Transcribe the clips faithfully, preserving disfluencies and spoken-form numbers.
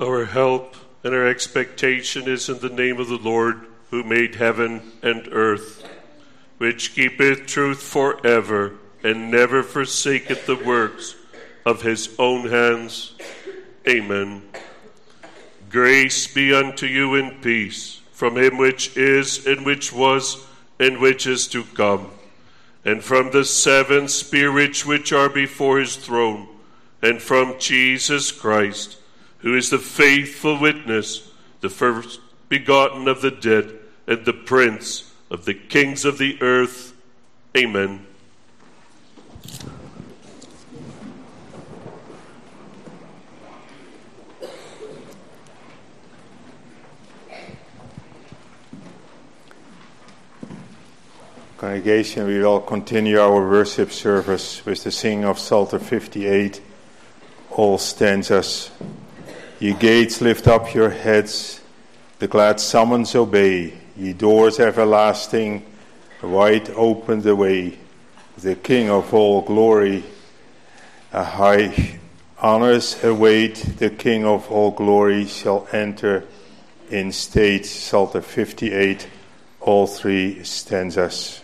Our help and our expectation is in the name of the Lord, who made heaven and earth, which keepeth truth forever, and never forsaketh the works of his own hands. Amen. Grace be unto you and peace, from him which is, and which was, and which is to come, and from the seven spirits which are before his throne, and from Jesus Christ, who is the faithful witness, the first begotten of the dead, and the prince of the kings of the earth. Amen. Congregation, we will continue our worship service with the singing of Psalter fifty-eight, all stanzas. Ye gates, lift up your heads, the glad summons obey. Ye doors everlasting, wide open the way. The King of all glory, a high honors await. The King of all glory shall enter in state. Psalter fifty-eight, all three stanzas.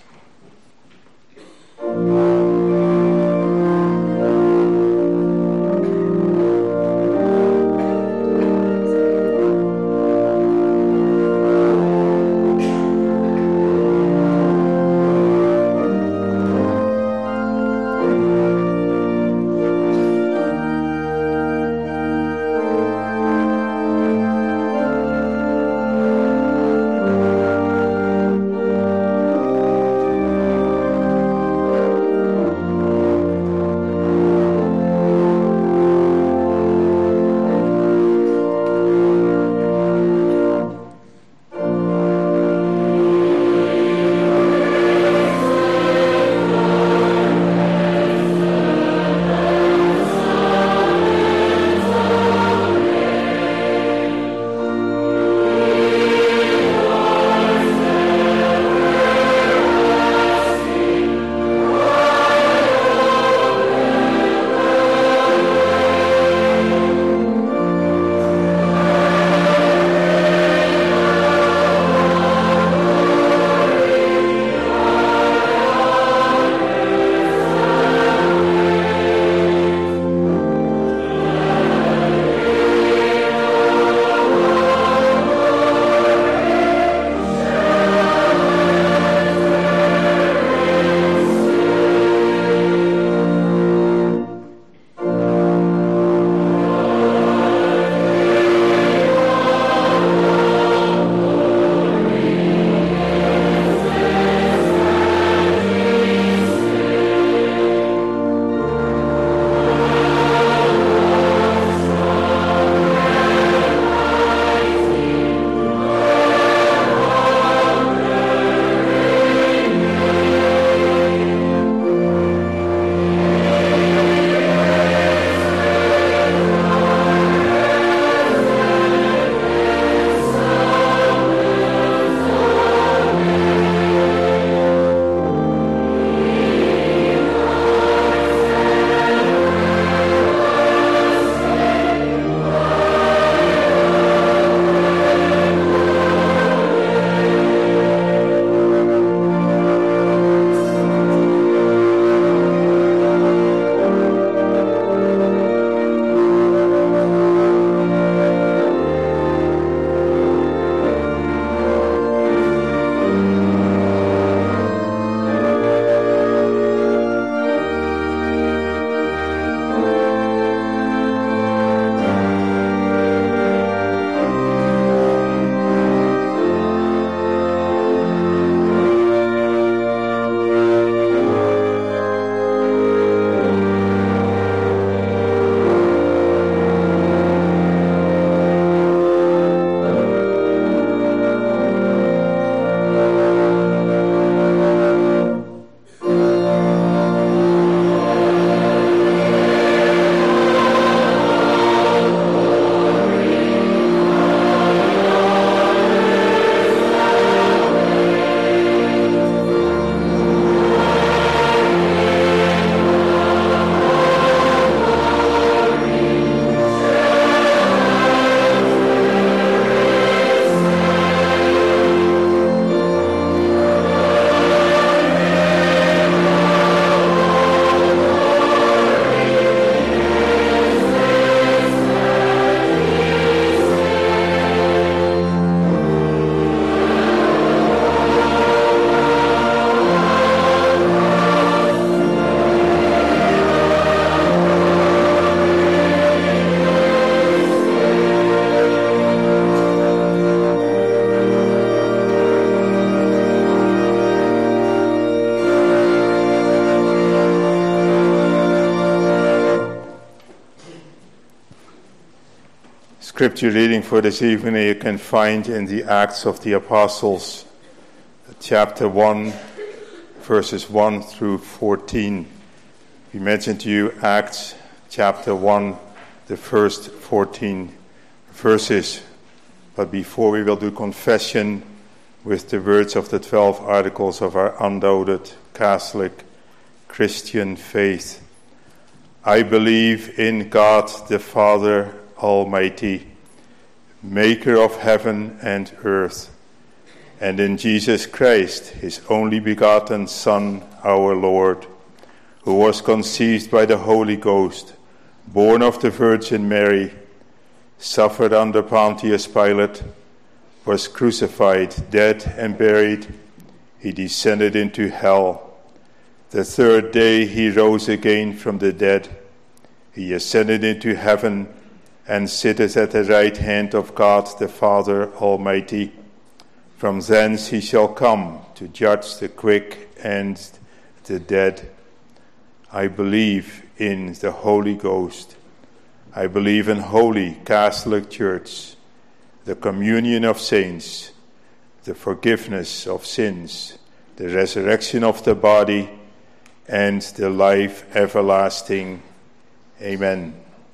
Scripture reading for this evening you can find in the Acts of the Apostles, chapter one, verses one through fourteen. We mentioned to you Acts chapter one, the first fourteen verses. But before we will do confession with the words of the twelve articles of our undoubted Catholic Christian faith. I believe in God the Father Almighty, maker of heaven and earth, and in Jesus Christ, his only begotten Son, our Lord, who was conceived by the Holy Ghost, born of the Virgin Mary, suffered under Pontius Pilate, was crucified, dead and buried. He descended into hell. The third day he rose again from the dead. He ascended into heaven and sitteth at the right hand of God the Father Almighty. From thence he shall come to judge the quick and the dead. I believe in the Holy Ghost. I believe in Holy Catholic Church, the communion of saints, the forgiveness of sins, the resurrection of the body, and the life everlasting. Amen.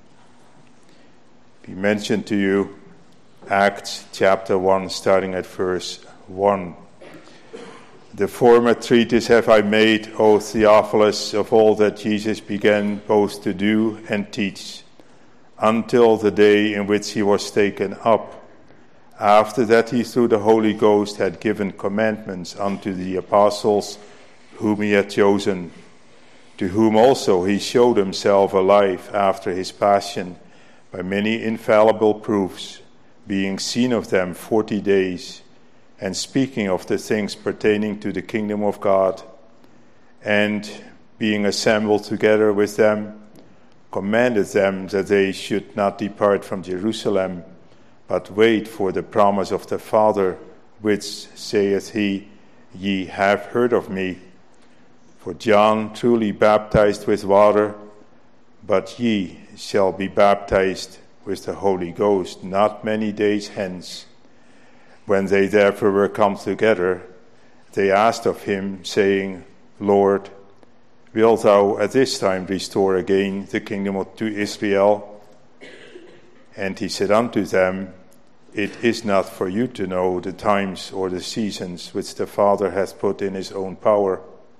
We mentioned to you Acts chapter one, starting at verse one. The former treatise have I made, O Theophilus, of all that Jesus began both to do and teach, until the day in which he was taken up. After that he through the Holy Ghost had given commandments unto the apostles whom he had chosen, to whom also he showed himself alive after his passion by many infallible proofs, being seen of them forty days, and speaking of the things pertaining to the kingdom of God, and being assembled together with them, commanded them that they should not depart from Jerusalem, but wait for the promise of the Father, which saith he, Ye have heard of me. For John truly baptized with water, but ye shall be baptized with the Holy Ghost not many days hence. When they therefore were come together, they asked of him, saying, Lord, wilt thou at this time restore again the kingdom to Israel? And he said unto them, It is not for you to know the times or the seasons which the Father hath put in his own power,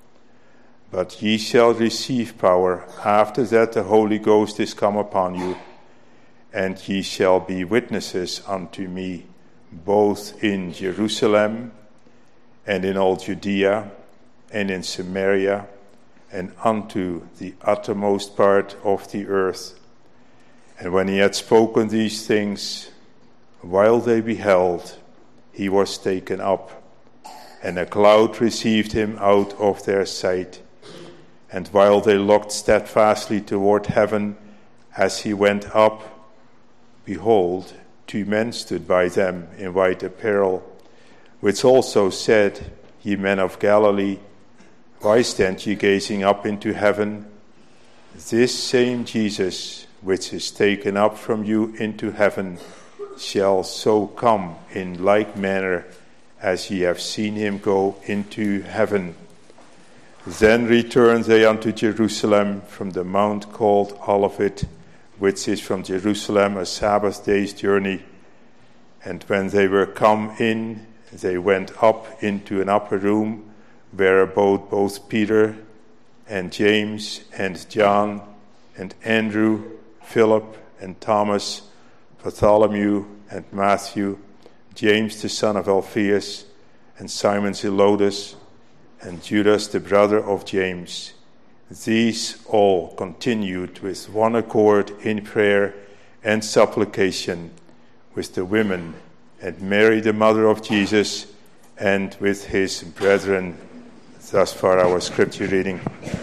but ye shall receive power after that the Holy Ghost is come upon you, and ye shall be witnesses unto me, both in Jerusalem and in all Judea and in Samaria and unto the uttermost part of the earth. And when he had spoken these things, while they beheld, he was taken up, and a cloud received him out of their sight. And while they looked steadfastly toward heaven as he went up, behold, two men stood by them in white apparel, which also said, Ye men of Galilee, why stand ye gazing up into heaven? This same Jesus, which is taken up from you into heaven, shall so come in like manner as ye have seen him go into heaven. Then returned they unto Jerusalem from the mount called Olivet, which is from Jerusalem a Sabbath day's journey. And when they were come in, they went up into an upper room, where abode both Peter and James and John and Andrew, Philip and Thomas, Bartholomew and Matthew, James the son of Alphaeus, and Simon Zelotes, and Judas the brother of James. These all continued with one accord in prayer and supplication with the women, and Mary the mother of Jesus, and with his brethren. Thus far our scripture reading.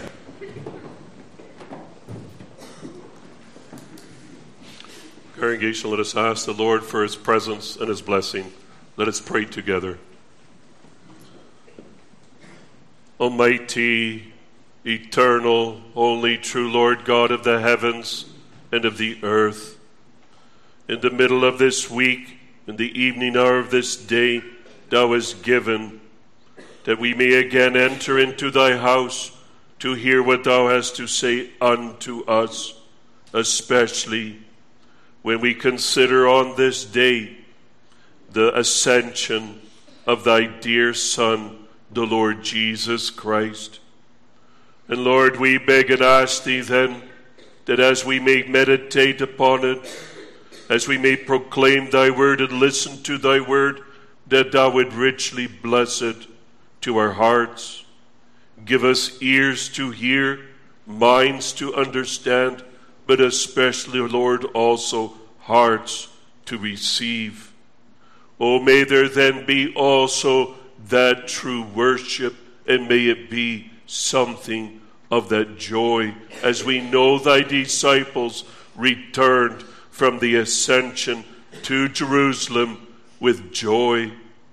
Congregation, let us ask the Lord for his presence and his blessing. Let us pray together. Almighty, eternal, only true Lord God of the heavens and of the earth, in the middle of this week, in the evening hour of this day, thou hast given, that we may again enter into thy house to hear what thou hast to say unto us, especially when we consider on this day the ascension of thy dear Son, the Lord Jesus Christ. And Lord, we beg and ask thee then, that as we may meditate upon it, as we may proclaim thy word and listen to thy word, that thou would richly bless it to our hearts. Give us ears to hear, minds to understand, but especially, Lord, also hearts to receive. Oh, may there then be also that true worship, and may it be something of that joy, as we know thy disciples returned from the ascension to Jerusalem with joy.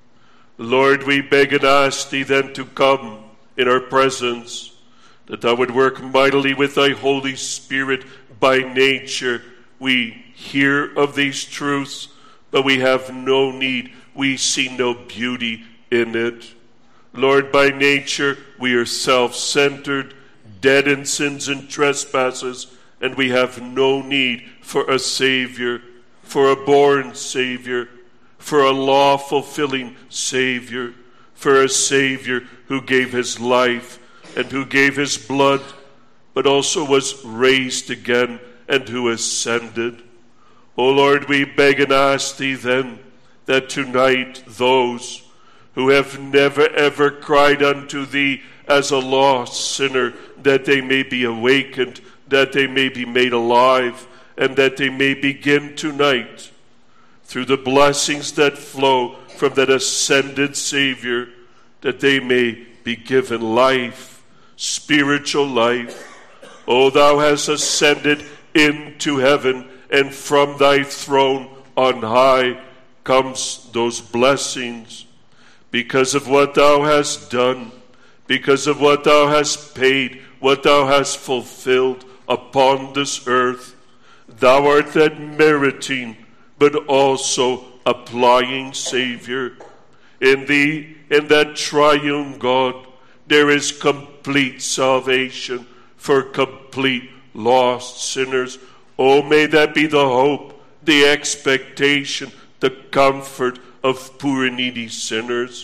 Lord, we beg and ask thee then to come in our presence, that thou would work mightily with thy Holy Spirit. By nature we hear of these truths, but we have no need, we see no beauty in it. Lord, by nature we are self-centered, dead in sins and trespasses, and we have no need for a Savior, for a born Savior, for a law-fulfilling Savior, for a Savior who gave his life and who gave his blood, but also was raised again and who ascended. O Lord, we beg and ask thee then that tonight those who have never ever cried unto thee as a lost sinner, that they may be awakened, that they may be made alive, and that they may begin tonight, through the blessings that flow from that ascended Savior, that they may be given life, spiritual life. O thou hast ascended into heaven, and from thy throne on high comes those blessings. Because of what thou hast done, because of what thou hast paid, what thou hast fulfilled upon this earth, thou art that meriting, but also applying Savior. In thee, in that triune God, there is complete salvation for complete lost sinners. Oh, may that be the hope, the expectation, the comfort of poor and needy sinners.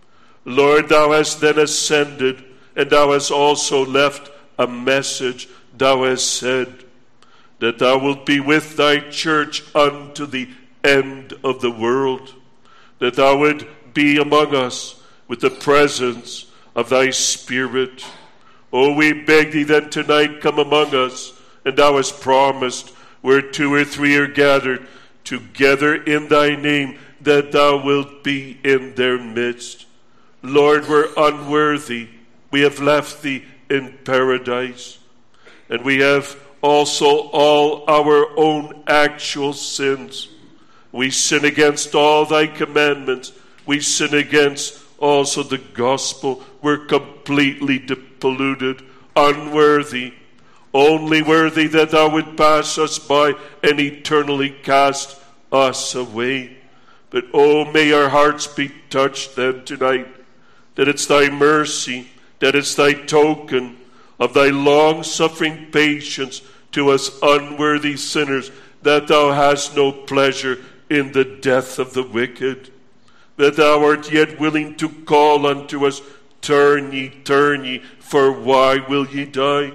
Lord, thou hast then ascended, and thou hast also left a message. Thou hast said that thou wilt be with thy church unto the end of the world, that thou would be among us with the presence of thy Spirit. Oh, we beg thee then tonight, come among us, and thou hast promised, where two or three are gathered together in thy name, that thou wilt be in their midst. Lord, we're unworthy. We have left thee in paradise, and we have also all our own actual sins. We sin against all thy commandments. We sin against also the gospel. We're completely polluted, unworthy, only worthy that thou would pass us by and eternally cast us away. But oh, may our hearts be touched then tonight, that it's thy mercy, that it's thy token of thy long-suffering patience to us unworthy sinners, that thou hast no pleasure in the death of the wicked, that thou art yet willing to call unto us, turn ye, turn ye, for why will ye die?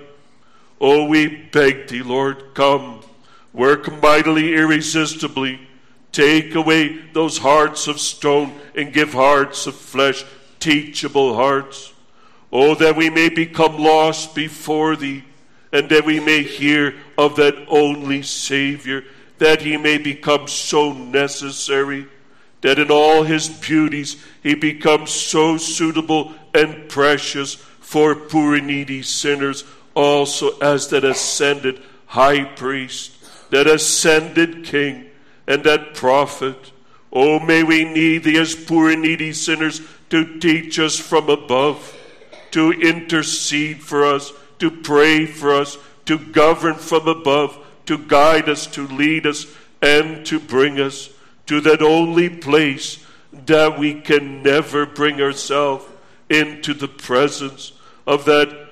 Oh, we beg thee, Lord, come, work mightily, irresistibly, take away those hearts of stone and give hearts of flesh, teachable hearts. Oh, that we may become lost before thee, and that we may hear of that only Savior, that he may become so necessary, that in all his beauties he becomes so suitable and precious for poor and needy sinners, also as that ascended high priest, that ascended king, and that prophet. Oh, may we need thee as poor and needy sinners to teach us from above, to intercede for us, to pray for us, to govern from above, to guide us, to lead us, and to bring us to that only place that we can never bring ourselves into the presence of that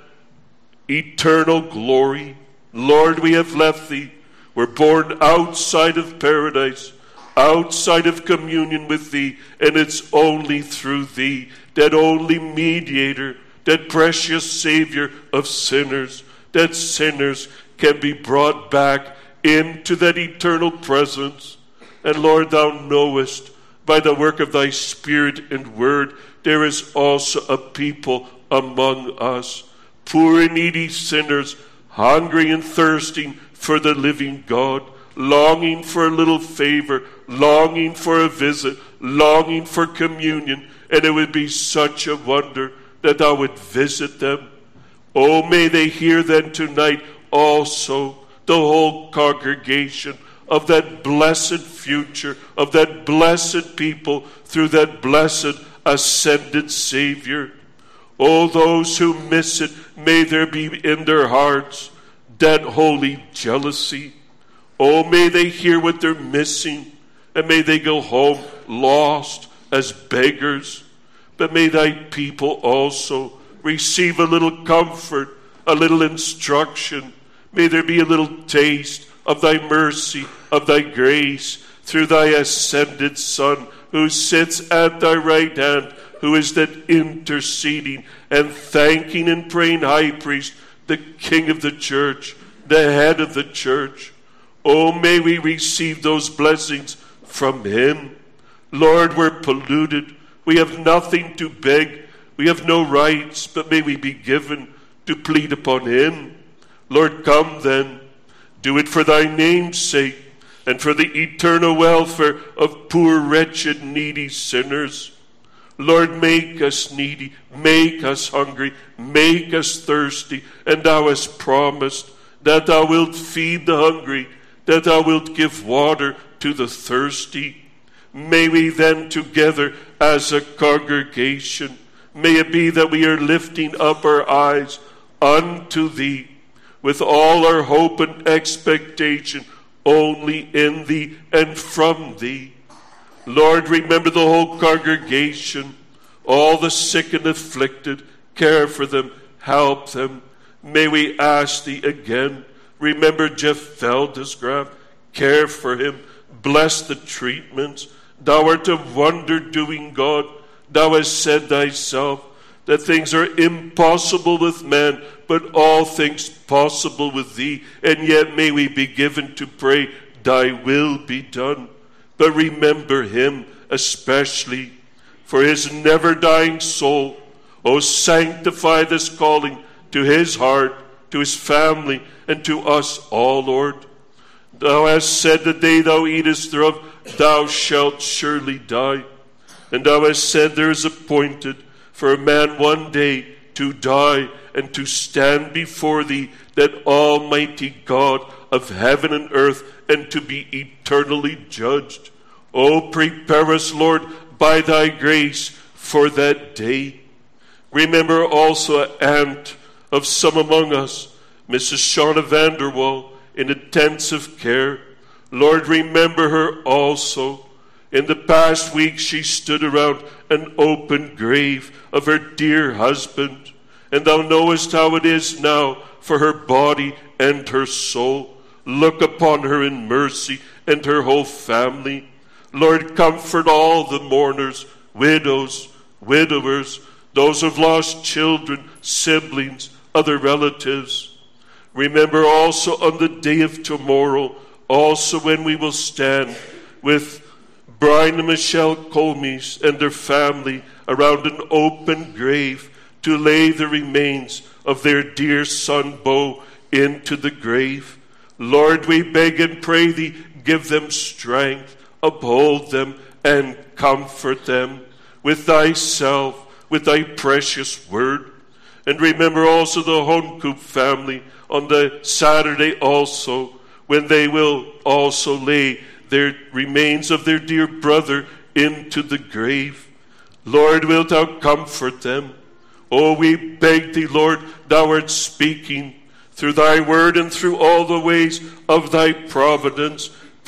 eternal glory. Lord, we have left thee. We're born outside of paradise, outside of communion with thee, and it's only through thee, that only mediator, that precious Savior of sinners, that sinners can be brought back into that eternal presence. And Lord, thou knowest by the work of thy Spirit and word, there is also a people among us, poor and needy sinners, hungry and thirsting for the living God, longing for a little favor, longing for a visit, longing for communion. And it would be such a wonder that thou would visit them. Oh, may they hear then tonight also, the whole congregation, of that blessed future, of that blessed people through that blessed ascended Savior. Oh, those who miss it, may there be in their hearts that holy jealousy. Oh, may they hear what they're missing, and may they go home lost as beggars. But may thy people also receive a little comfort, a little instruction. May there be a little taste of thy mercy, of thy grace, through thy ascended Son, who sits at thy right hand, who is that interceding and thanking and praying high priest, the King of the church, the head of the church. Oh, may we receive those blessings from him. Lord, we're polluted. We have nothing to beg. We have no rights, but may we be given to plead upon him. Lord, come then. Do it for thy name's sake and for the eternal welfare of poor, wretched, needy sinners. Lord, make us needy, make us hungry, make us thirsty, and thou hast promised that thou wilt feed the hungry, that thou wilt give water to the thirsty. May we then together as a congregation, may it be that we are lifting up our eyes unto thee, with all our hope and expectation only in thee and from thee. Lord, remember the whole congregation, all the sick and afflicted, care for them, help them. May we ask thee again, remember Jeff Veldesgraaf, care for him, bless the treatments. Thou art a wonder-doing God. Thou hast said thyself that things are impossible with man, but all things possible with thee. And yet may we be given to pray, thy will be done. But remember him especially for his never-dying soul. O sanctify this calling to his heart, to his family, and to us all, Lord. Thou hast said, the day thou eatest thereof, thou shalt surely die. And thou hast said, there is appointed for a man one day to die and to stand before thee, that almighty God of heaven and earth, and to be eternally judged. O prepare us, Lord, by thy grace for that day. Remember also an aunt of some among us, Missus Shauna Vanderwall, in intensive care. Lord, remember her also. In the past week she stood around an open grave of her dear husband, and thou knowest how it is now for her body and her soul. Look upon her in mercy and her whole family. Lord, comfort all the mourners, widows, widowers, those who've lost children, siblings, other relatives. Remember also on the day of tomorrow, also when we will stand with Brian and Michelle Colmes and their family around an open grave to lay the remains of their dear son Bo into the grave. Lord, we beg and pray thee, give them strength, uphold them, and comfort them with thyself, with thy precious word. And remember also the Honkoop family on the Saturday also, when they will also lay their remains of their dear brother into the grave. Lord, wilt thou comfort them? Oh, we beg thee, Lord, thou art speaking through thy word and through all the ways of thy providence.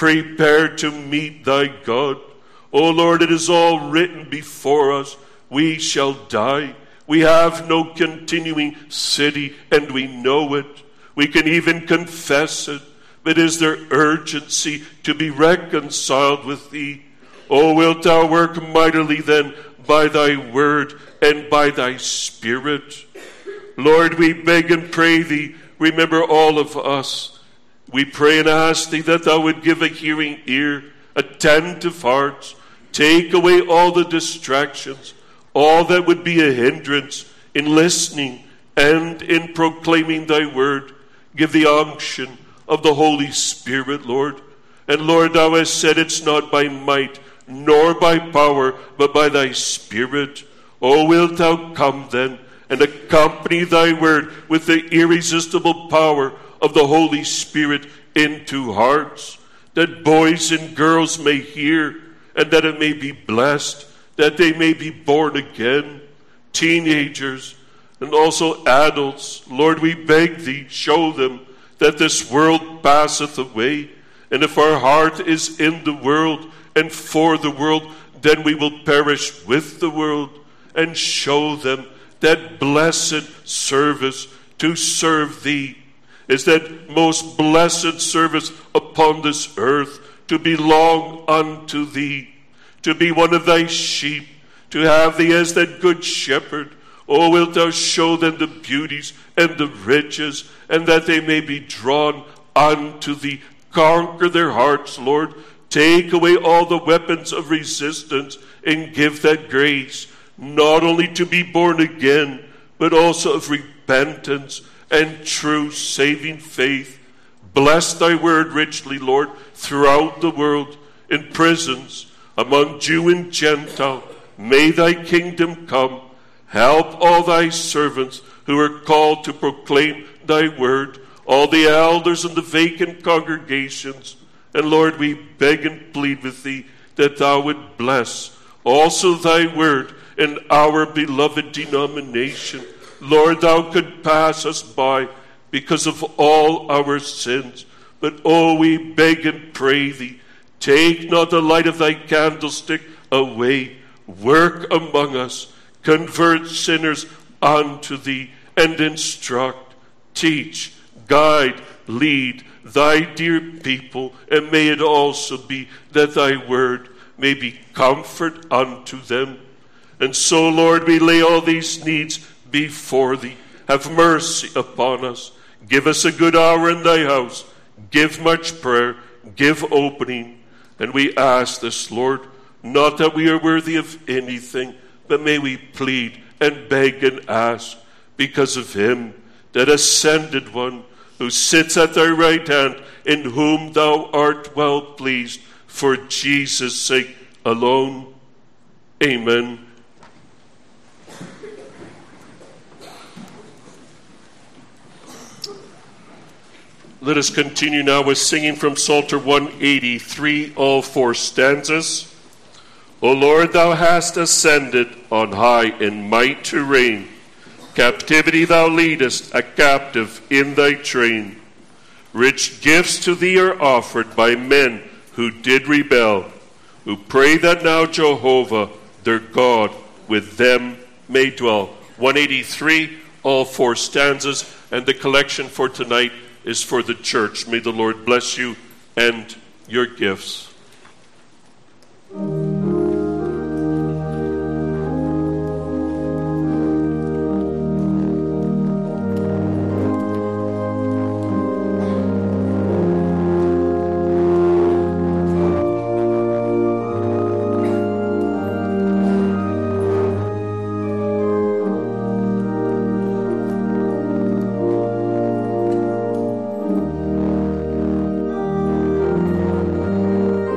prepared to meet thy God. O Lord, it is all written before us. We shall die. We have no continuing city, and we know it. We can even confess it. But is there urgency to be reconciled with thee? O wilt thou work mightily then by thy word and by thy Spirit? Lord, we beg and pray thee, remember all of us. We pray and ask thee that thou would give a hearing ear, attentive hearts, take away all the distractions, all that would be a hindrance in listening and in proclaiming thy word. Give the unction of the Holy Spirit, Lord. And Lord, thou hast said it's not by might nor by power, but by thy Spirit. O wilt thou come then and accompany thy word with the irresistible power of the Holy Spirit into hearts, that boys and girls may hear, and that it may be blessed, that they may be born again. Teenagers and also adults, Lord, we beg thee, show them that this world passeth away, and if our heart is in the world and for the world, then we will perish with the world. And show them that blessed service to serve thee is that most blessed service upon this earth, to belong unto thee, to be one of thy sheep, to have thee as that good shepherd. O wilt thou show them the beauties and the riches, and that they may be drawn unto thee. Conquer their hearts, Lord. Take away all the weapons of resistance and give that grace, not only to be born again, but also of repentance and true saving faith. Bless thy word richly, Lord, throughout the world, in prisons, among Jew and Gentile. May thy kingdom come. Help all thy servants who are called to proclaim thy word, all the elders and the vacant congregations. And Lord, we beg and plead with thee that thou would bless also thy word in our beloved denomination. Lord, thou could pass us by because of all our sins. But oh, we beg and pray thee, take not the light of thy candlestick away. Work among us, convert sinners unto thee, and instruct, teach, guide, lead thy dear people, and may it also be that thy word may be comfort unto them. And so, Lord, we lay all these needs before thee. Have mercy upon us. Give us a good hour in thy house. Give much prayer. Give opening. And we ask this, Lord, not that we are worthy of anything, but may we plead and beg and ask because of him, that ascended one, who sits at thy right hand, in whom thou art well pleased, for Jesus' sake alone. Amen. Let us continue now with singing from Psalter one eighty-three, all four stanzas. O Lord, thou hast ascended on high in might to reign. Captivity thou leadest, a captive in thy train. Rich gifts to thee are offered by men who did rebel, who pray that now Jehovah, their God, with them may dwell. one eighty-three, all four stanzas, and the collection for tonight is for the church. May the Lord bless you and your gifts. Thank you.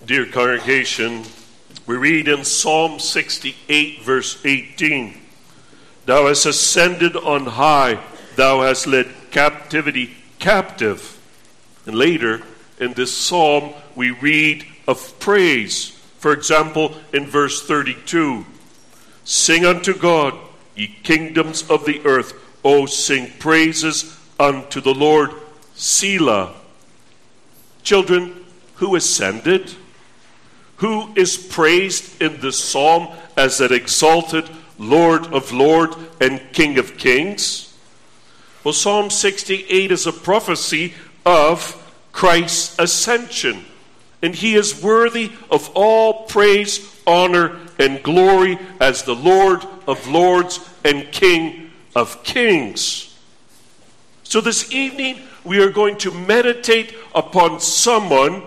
Dear congregation, we read in Psalm sixty-eight, verse eighteen, "Thou hast ascended on high, thou hast led captivity captive." And later in this psalm, we read of praise. For example, in verse thirty-two, "Sing unto God, ye kingdoms of the earth. O sing praises unto the Lord. Selah." Children, who ascended? Who is praised in this psalm as that exalted Lord of lords and King of kings? Well, Psalm sixty-eight is a prophecy of Christ's ascension. And he is worthy of all praise, honor, and glory as the Lord of lords and King of kings. So this evening, we are going to meditate upon someone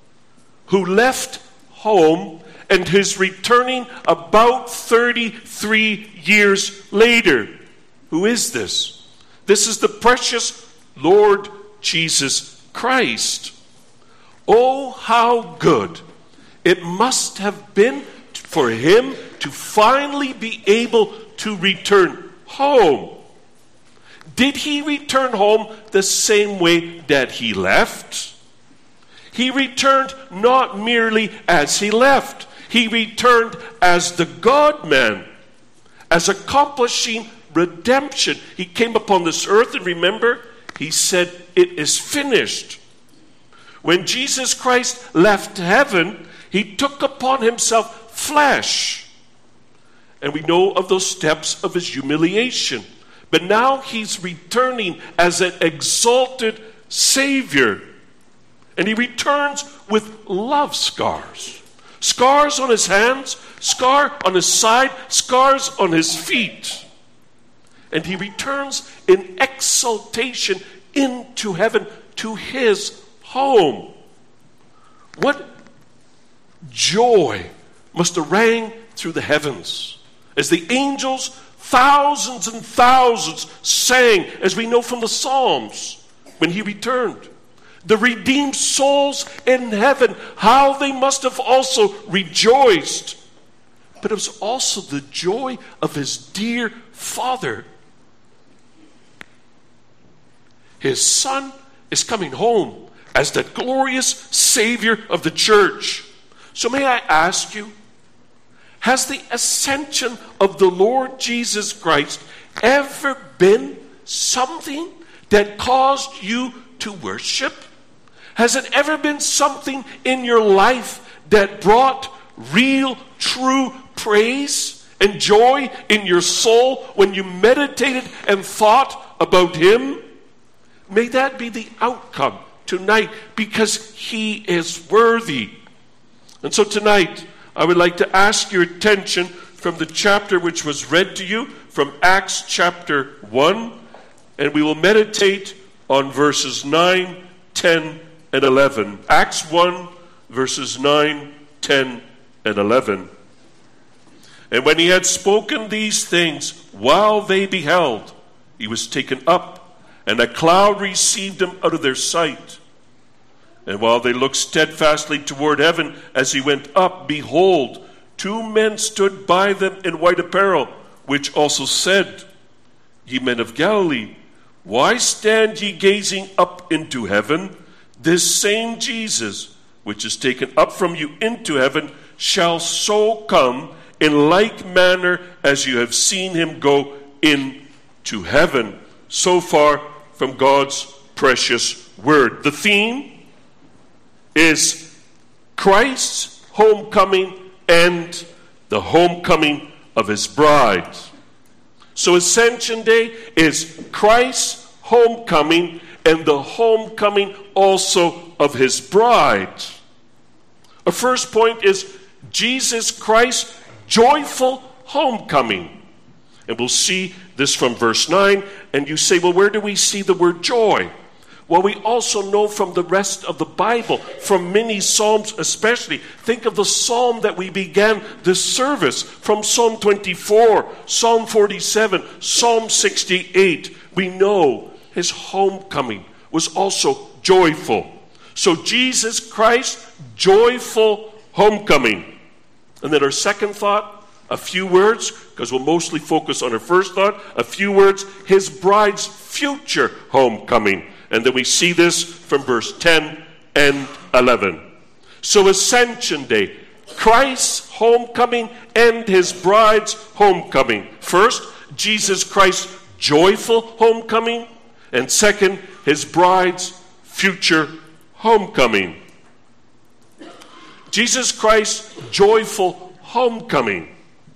who left home and is returning about thirty-three years later. Who is this? This is the precious Lord Jesus Christ. Oh, how good it must have been for him to finally be able to return home. Did he return home the same way that he left? He returned not merely as he left. He returned as the God-man, as accomplishing redemption. He came upon this earth, and remember, he said, "It is finished." When Jesus Christ left heaven, he took upon himself flesh. And we know of those steps of his humiliation. But now he's returning as an exalted Savior. And he returns with love scars. Scars on his hands, scar on his side, scars on his feet. And he returns in exaltation into heaven to his home. What joy must have rang through the heavens as the angels, thousands and thousands, sang, as we know from the Psalms, when he returned. The redeemed souls in heaven, how they must have also rejoiced. But it was also the joy of his dear Father. His Son is coming home as that glorious Savior of the church. So may I ask you, has the ascension of the Lord Jesus Christ ever been something that caused you to worship? Has it ever been something in your life that brought real, true praise and joy in your soul when you meditated and thought about him? May that be the outcome tonight, because he is worthy. And so tonight, I would like to ask your attention from the chapter which was read to you, from Acts chapter one, and we will meditate on verses nine, ten, and eleven. Acts one, verses nine, ten, and eleven. "And when he had spoken these things, while they beheld, he was taken up, and a cloud received him out of their sight. And while they looked steadfastly toward heaven as he went up, behold, two men stood by them in white apparel, which also said, Ye men of Galilee, why stand ye gazing up into heaven? This same Jesus, which is taken up from you into heaven, shall so come in like manner as you have seen him go into heaven." So far from God's precious word. The theme is Christ's homecoming and the homecoming of his bride. So Ascension Day is Christ's homecoming and the homecoming also of his bride. Our first point is Jesus Christ's joyful homecoming. And we'll see this from verse nine. And you say, well, where do we see the word joy? Well, we also know from the rest of the Bible, from many Psalms especially. Think of the Psalm that we began this service, from Psalm twenty-four, Psalm forty-seven, Psalm sixty-eight. We know his homecoming was also joyful. So Jesus Christ's joyful homecoming. And then our second thought, a few words, because we'll mostly focus on our first thought, a few words, his bride's future homecoming. And then we see this from verse ten and eleven. So Ascension Day, Christ's homecoming and his bride's homecoming. First, Jesus Christ's joyful homecoming. And second, his bride's future homecoming. Jesus Christ's joyful homecoming.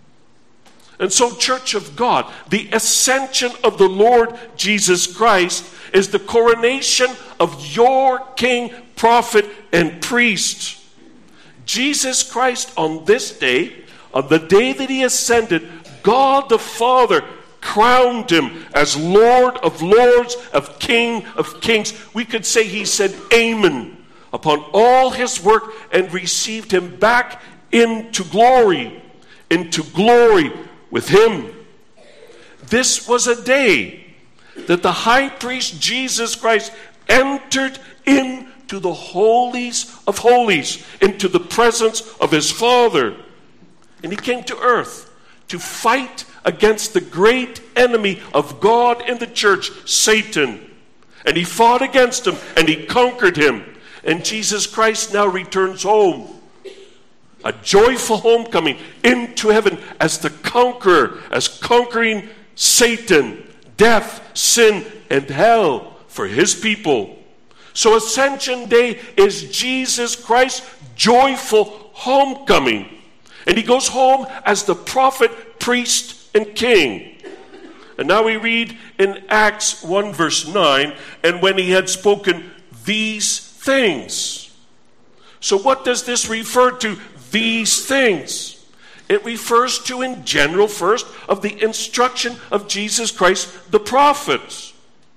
And so, Church of God, the ascension of the Lord Jesus Christ is the coronation of your King, prophet, and priest. Jesus Christ on this day, on the day that he ascended, God the Father crowned him as Lord of lords, of King of kings. We could say he said amen upon all his work and received him back into glory, into glory with him. This was a day that the high priest Jesus Christ entered into the holies of holies, into the presence of his Father. And he came to earth to fight against the great enemy of God in the church, Satan. And he fought against him and he conquered him. And Jesus Christ now returns home. A joyful homecoming into heaven as the conqueror, as conquering Satan, death, sin, and hell for his people. So Ascension Day is Jesus Christ's joyful homecoming. And he goes home as the prophet, priest, and king. And now we read in Acts one verse nine, and when he had spoken these things. So what does this refer to, these things? It refers to, in general, first, of the instruction of Jesus Christ, the prophets.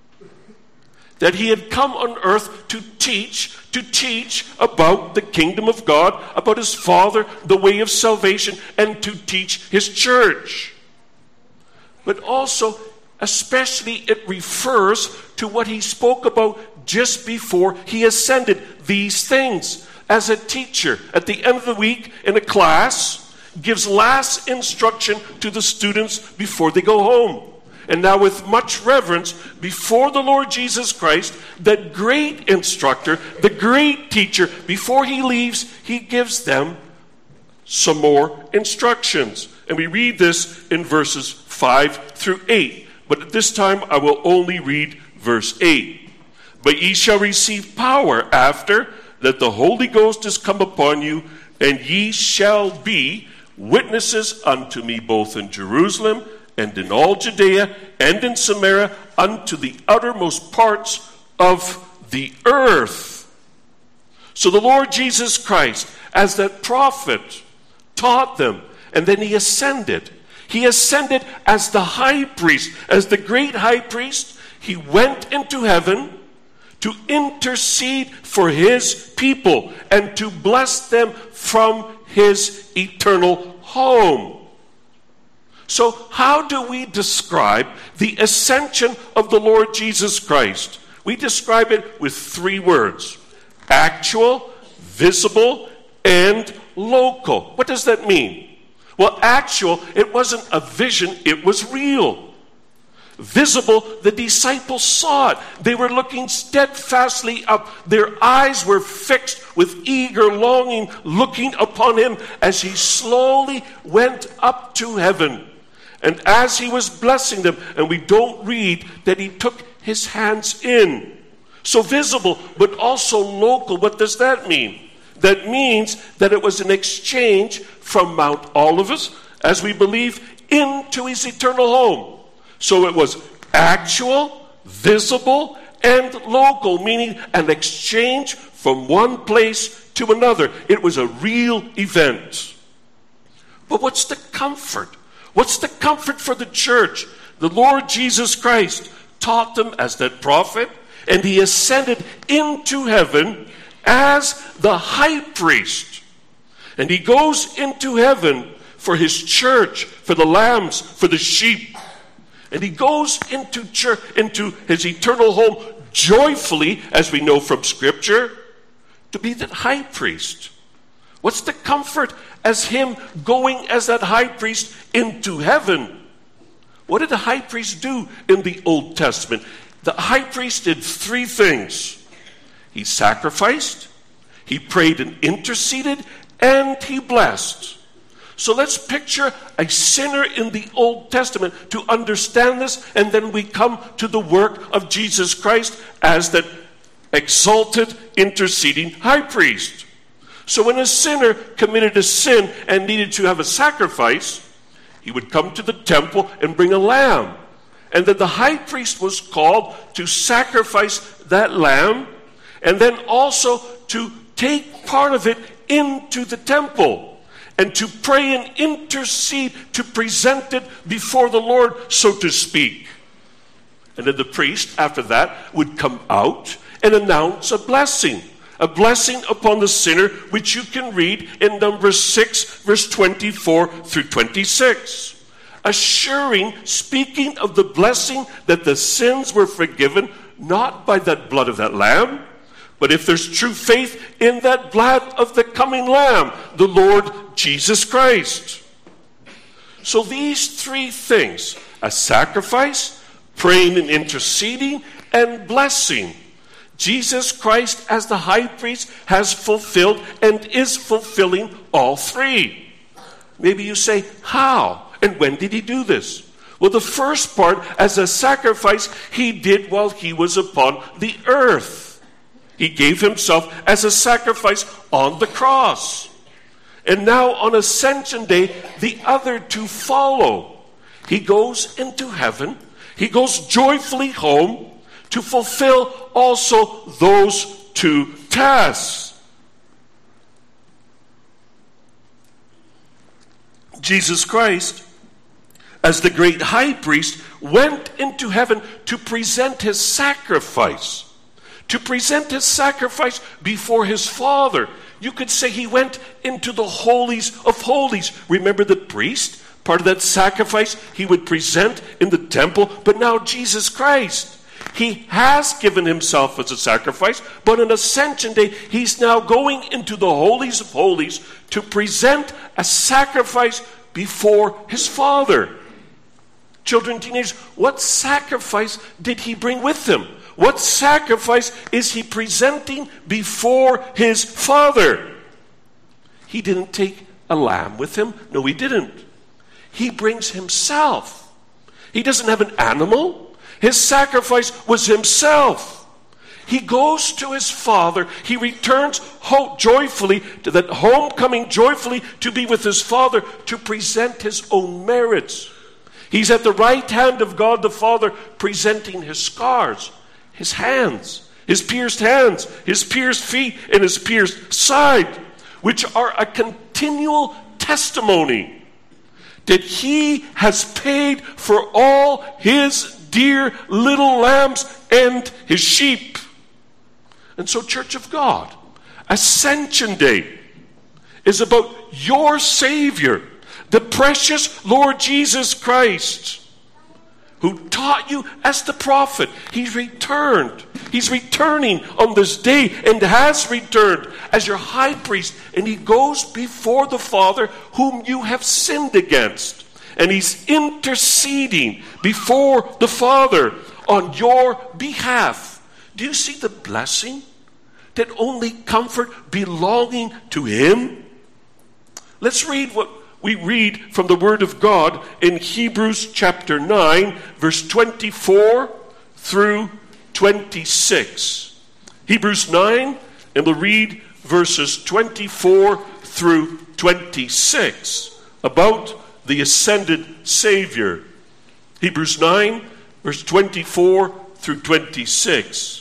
That he had come on earth to teach, to teach about the kingdom of God, about his Father, the way of salvation, and to teach his church. But also, especially, it refers to what he spoke about just before he ascended, these things. As a teacher, at the end of the week in a class, gives last instruction to the students before they go home. And now with much reverence, before the Lord Jesus Christ, that great instructor, the great teacher, before he leaves, he gives them some more instructions. And we read this in verses five through eight. But at this time, I will only read verse eight. But ye shall receive power after that the Holy Ghost is come upon you, and ye shall be witnesses unto me both in Jerusalem and in all Judea and in Samaria unto the uttermost parts of the earth. So the Lord Jesus Christ, as that prophet, taught them, and then he ascended. He ascended as the high priest, as the great high priest. He went into heaven to intercede for his people and to bless them from his eternal home. So how do we describe the ascension of the Lord Jesus Christ? We describe it with three words: actual, visible, and local. What does that mean? Well, actual, it wasn't a vision, it was real. Visible, the disciples saw it. They were looking steadfastly up. Their eyes were fixed with eager longing, looking upon him as he slowly went up to heaven. And as he was blessing them, and we don't read that he took his hands in. So visible, but also local. What does that mean? That means that it was an exchange from Mount Olivet, as we believe, into his eternal home. So it was actual, visible, and local, meaning an exchange from one place to another. It was a real event. But what's the comfort? What's the comfort for the church? The Lord Jesus Christ taught them as that prophet, and he ascended into heaven as the high priest. And he goes into heaven for his church, for the lambs, for the sheep. And he goes into church, into his eternal home joyfully, as we know from Scripture, to be that high priest. What's the comfort as him going as that high priest into heaven? What did the high priest do in the Old Testament? The high priest did three things. He sacrificed, he prayed and interceded, and he blessed. So let's picture a sinner in the Old Testament to understand this, and then we come to the work of Jesus Christ as that exalted interceding high priest. So when a sinner committed a sin and needed to have a sacrifice, he would come to the temple and bring a lamb. And then the high priest was called to sacrifice that lamb, and then also to take part of it into the temple and to pray and intercede to present it before the Lord, so to speak. And then the priest, after that, would come out and announce a blessing. A blessing upon the sinner, which you can read in Numbers six, verse twenty-four through twenty-six. Assuring, speaking of the blessing that the sins were forgiven, not by that blood of that lamb, but if there's true faith in that blood of the coming lamb, the Lord Jesus Christ. So these three things, a sacrifice, praying and interceding, and blessing, Jesus Christ as the high priest has fulfilled and is fulfilling all three. Maybe you say, how? And when did he do this? Well, the first part, as a sacrifice, he did while he was upon the earth. He gave himself as a sacrifice on the cross. And now on Ascension Day, the other two follow. He goes into heaven. He goes joyfully home to fulfill also those two tasks. Jesus Christ, as the great high priest, went into heaven to present his sacrifice. To present his sacrifice before his Father. You could say he went into the holies of holies. Remember the priest? Part of that sacrifice he would present in the temple. But now Jesus Christ, he has given himself as a sacrifice, but on Ascension Day, he's now going into the holies of holies to present a sacrifice before his Father. Children, teenagers, what sacrifice did he bring with him? What sacrifice is he presenting before his Father? He didn't take a lamb with him. No, he didn't. He brings himself. He doesn't have an animal. His sacrifice was himself. He goes to his Father. He returns ho- joyfully to that homecoming, joyfully to be with his Father, to present his own merits. He's at the right hand of God the Father, presenting his scars, his hands, his pierced hands, his pierced feet, and his pierced side, which are a continual testimony that he has paid for all his dear little lambs and his sheep. And so, Church of God, Ascension Day is about your Savior, the precious Lord Jesus Christ, who taught you as the prophet. He's returned. He's returning on this day and has returned as your high priest. And he goes before the Father whom you have sinned against. And he's interceding before the Father on your behalf. Do you see the blessing? That only comfort belonging to him? Let's read what we read from the Word of God in Hebrews chapter nine, verse twenty-four through twenty-six. Hebrews nine, and we'll read verses twenty-four through twenty-six about the ascended Savior. Hebrews nine, verse twenty-four through twenty-six.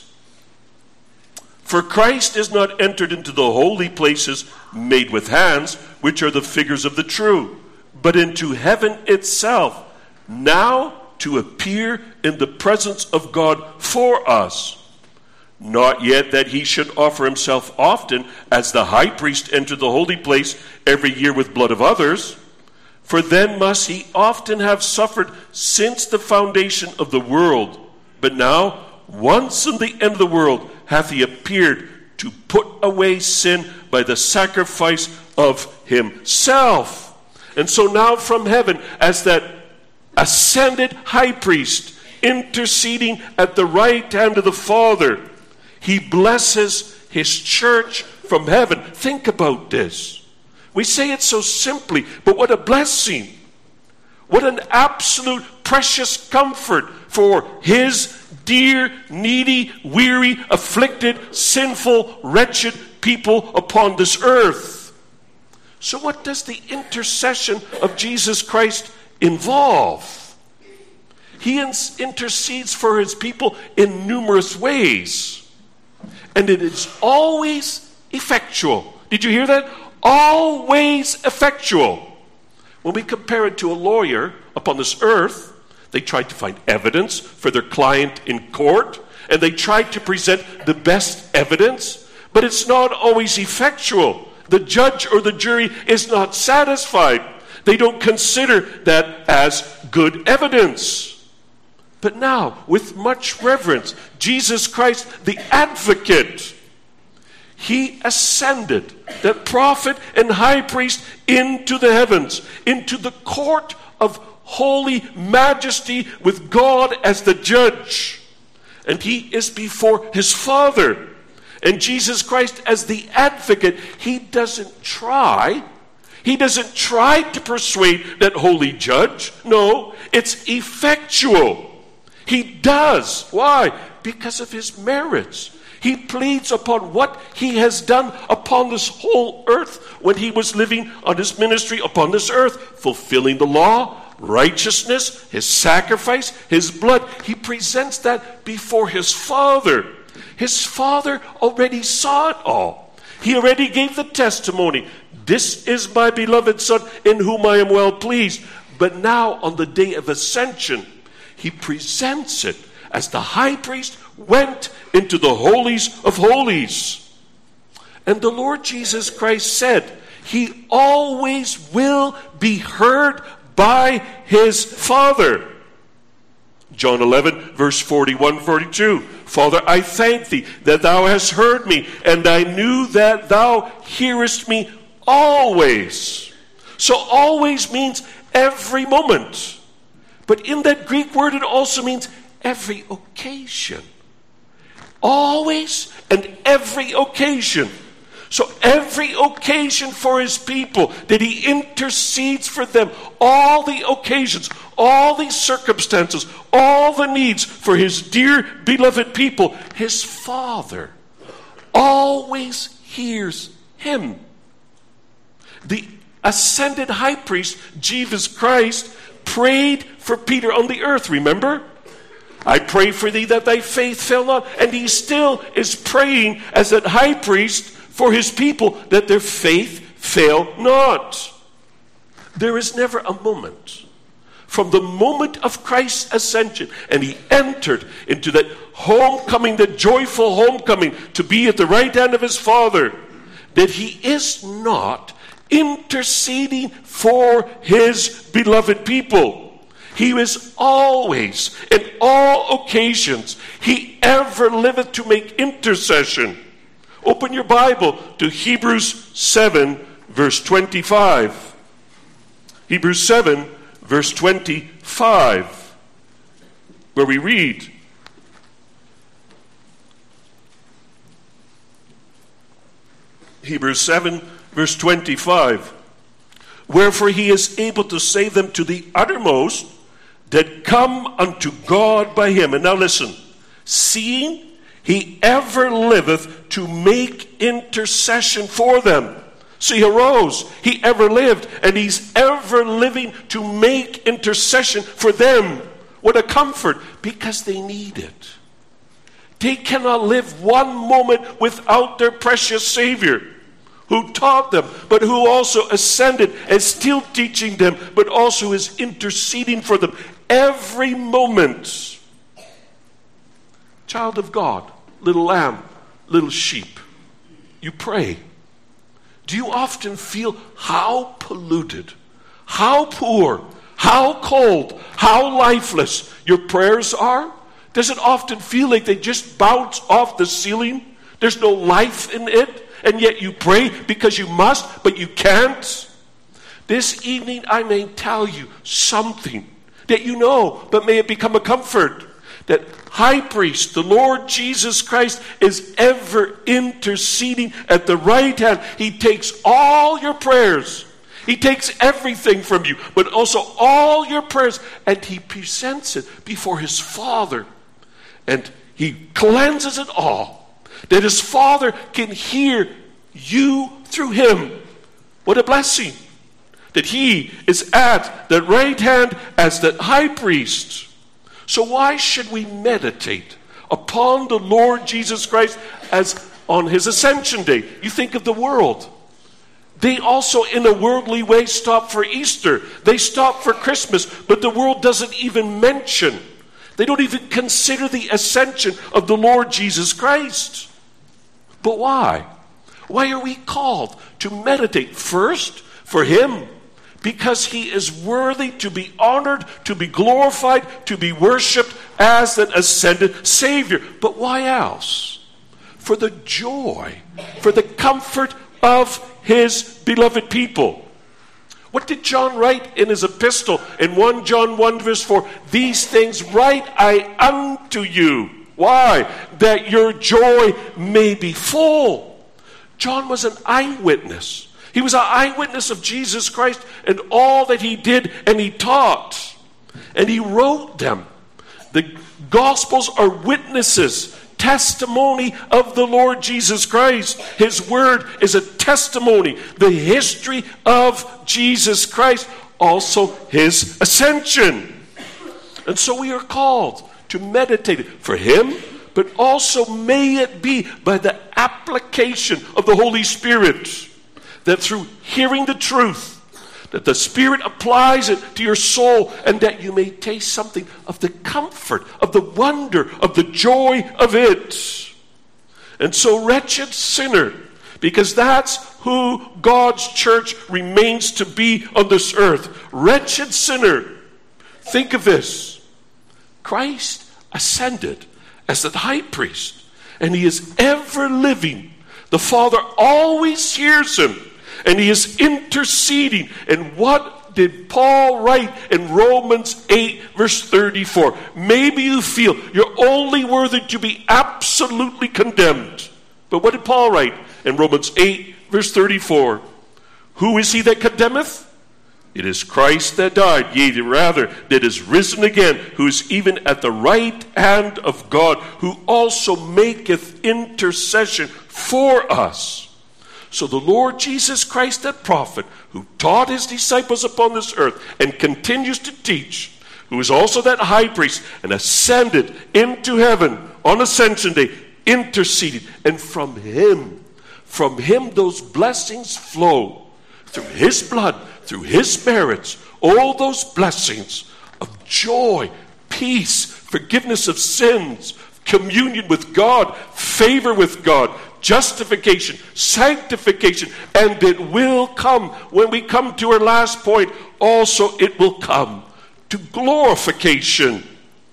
For Christ is not entered into the holy places made with hands, which are the figures of the true, but into heaven itself, now to appear in the presence of God for us. Not yet that he should offer himself often, as the high priest entered the holy place every year with blood of others. For then must he often have suffered since the foundation of the world. But now, once in the end of the world, hath he appeared to put away sin by the sacrifice of himself. And so now from heaven, as that ascended high priest interceding at the right hand of the Father, he blesses his church from heaven. Think about this. We say it so simply, but what a blessing. What an absolute precious comfort for his dear, needy, weary, afflicted, sinful, wretched people upon this earth. So what does the intercession of Jesus Christ involve? He intercedes for his people in numerous ways. And it is always effectual. Did you hear that? Always effectual. When we compare it to a lawyer upon this earth, they try to find evidence for their client in court, and they try to present the best evidence, but it's not always effectual. The judge or the jury is not satisfied. They don't consider that as good evidence. But now, with much reverence, Jesus Christ, the advocate, he ascended, the prophet and high priest, into the heavens, into the court of holy majesty with God as the judge. And he is before his Father. And Jesus Christ as the advocate, he doesn't try. He doesn't try to persuade that holy judge. No, it's effectual. He does. Why? Because of his merits. He pleads upon what he has done upon this whole earth when he was living on his ministry upon this earth, fulfilling the law, righteousness, his sacrifice, his blood. He presents that before his Father. His Father already saw it all. He already gave the testimony. This is my beloved Son in whom I am well pleased. But now on the day of ascension, he presents it as the high priest went into the holies of holies. And the Lord Jesus Christ said, he always will be heard by his Father. John eleven, verse forty-one, forty-two. Father, I thank thee that thou hast heard me, and I knew that thou hearest me always. So always means every moment. But in that Greek word, it also means every occasion. Always and every occasion. So every occasion for his people that he intercedes for them, all the occasions, all the circumstances, all the needs for his dear beloved people, his Father always hears him. The ascended high priest, Jesus Christ, prayed for Peter on the earth, remember? I pray for thee that thy faith fail not. And he still is praying as that high priest for his people that their faith fail not. There is never a moment from the moment of Christ's ascension and he entered into that homecoming, that joyful homecoming to be at the right hand of his Father, that he is not interceding for his beloved people. He is always, in all occasions, he ever liveth to make intercession. Open your Bible to Hebrews seven, verse twenty-five. Hebrews seven, verse twenty-five, where we read, Hebrews seven, verse twenty-five, wherefore he is able to save them to the uttermost that come unto God by him. And now listen, seeing he ever liveth to make intercession for them. So he arose, he ever lived, and he's ever living to make intercession for them. What a comfort, because they need it. They cannot live one moment without their precious Savior, who taught them, but who also ascended and still teaching them, but also is interceding for them every moment. Child of God, little lamb, little sheep, you pray. Do you often feel how polluted, how poor, how cold, how lifeless your prayers are? Does it often feel like they just bounce off the ceiling? There's no life in it, and yet you pray because you must, but you can't. This evening I may tell you something that you know, but may it become a comfort. That high priest, the Lord Jesus Christ, is ever interceding at the right hand. He takes all your prayers. He takes everything from you, but also all your prayers, and he presents it before his Father. And he cleanses it all, that his Father can hear you through him. What a blessing, that he is at the right hand as the high priest. So why should we meditate upon the Lord Jesus Christ as on his Ascension Day? You think of the world. They also, in a worldly way, stop for Easter. They stop for Christmas, but the world doesn't even mention. They don't even consider the ascension of the Lord Jesus Christ. But why? Why are we called to meditate? First, for him, because he is worthy to be honored, to be glorified, to be worshipped as an ascended Savior. But why else? For the joy, for the comfort of his beloved people. What did John write in his epistle in First John one verse four? These things write I unto you. Why? That your joy may be full. John was an eyewitness. He was an eyewitness of Jesus Christ and all that he did and he taught. And he wrote them. The Gospels are witnesses, testimony of the Lord Jesus Christ. His word is a testimony. The history of Jesus Christ, also his ascension. And so we are called to meditate for him, but also may it be by the application of the Holy Spirit, that through hearing the truth, that the Spirit applies it to your soul, and that you may taste something of the comfort, of the wonder, of the joy of it. And so, wretched sinner, because that's who God's church remains to be on this earth. Wretched sinner, think of this. Christ ascended as the high priest, and he is ever living. The Father always hears him, and he is interceding. And what did Paul write in Romans eight verse thirty-four? Maybe you feel you're only worthy to be absolutely condemned. But what did Paul write in Romans eight verse thirty-four? Who is he that condemneth? It is Christ that died, yea, rather, that is risen again, who is even at the right hand of God, who also maketh intercession for us. So the Lord Jesus Christ, that prophet, who taught his disciples upon this earth and continues to teach, who is also that high priest and ascended into heaven on Ascension Day, interceding. And from him, from him those blessings flow through his blood, through his merits, all those blessings of joy, peace, forgiveness of sins, communion with God, favor with God, justification, sanctification, and it will come, when we come to our last point, also it will come to glorification.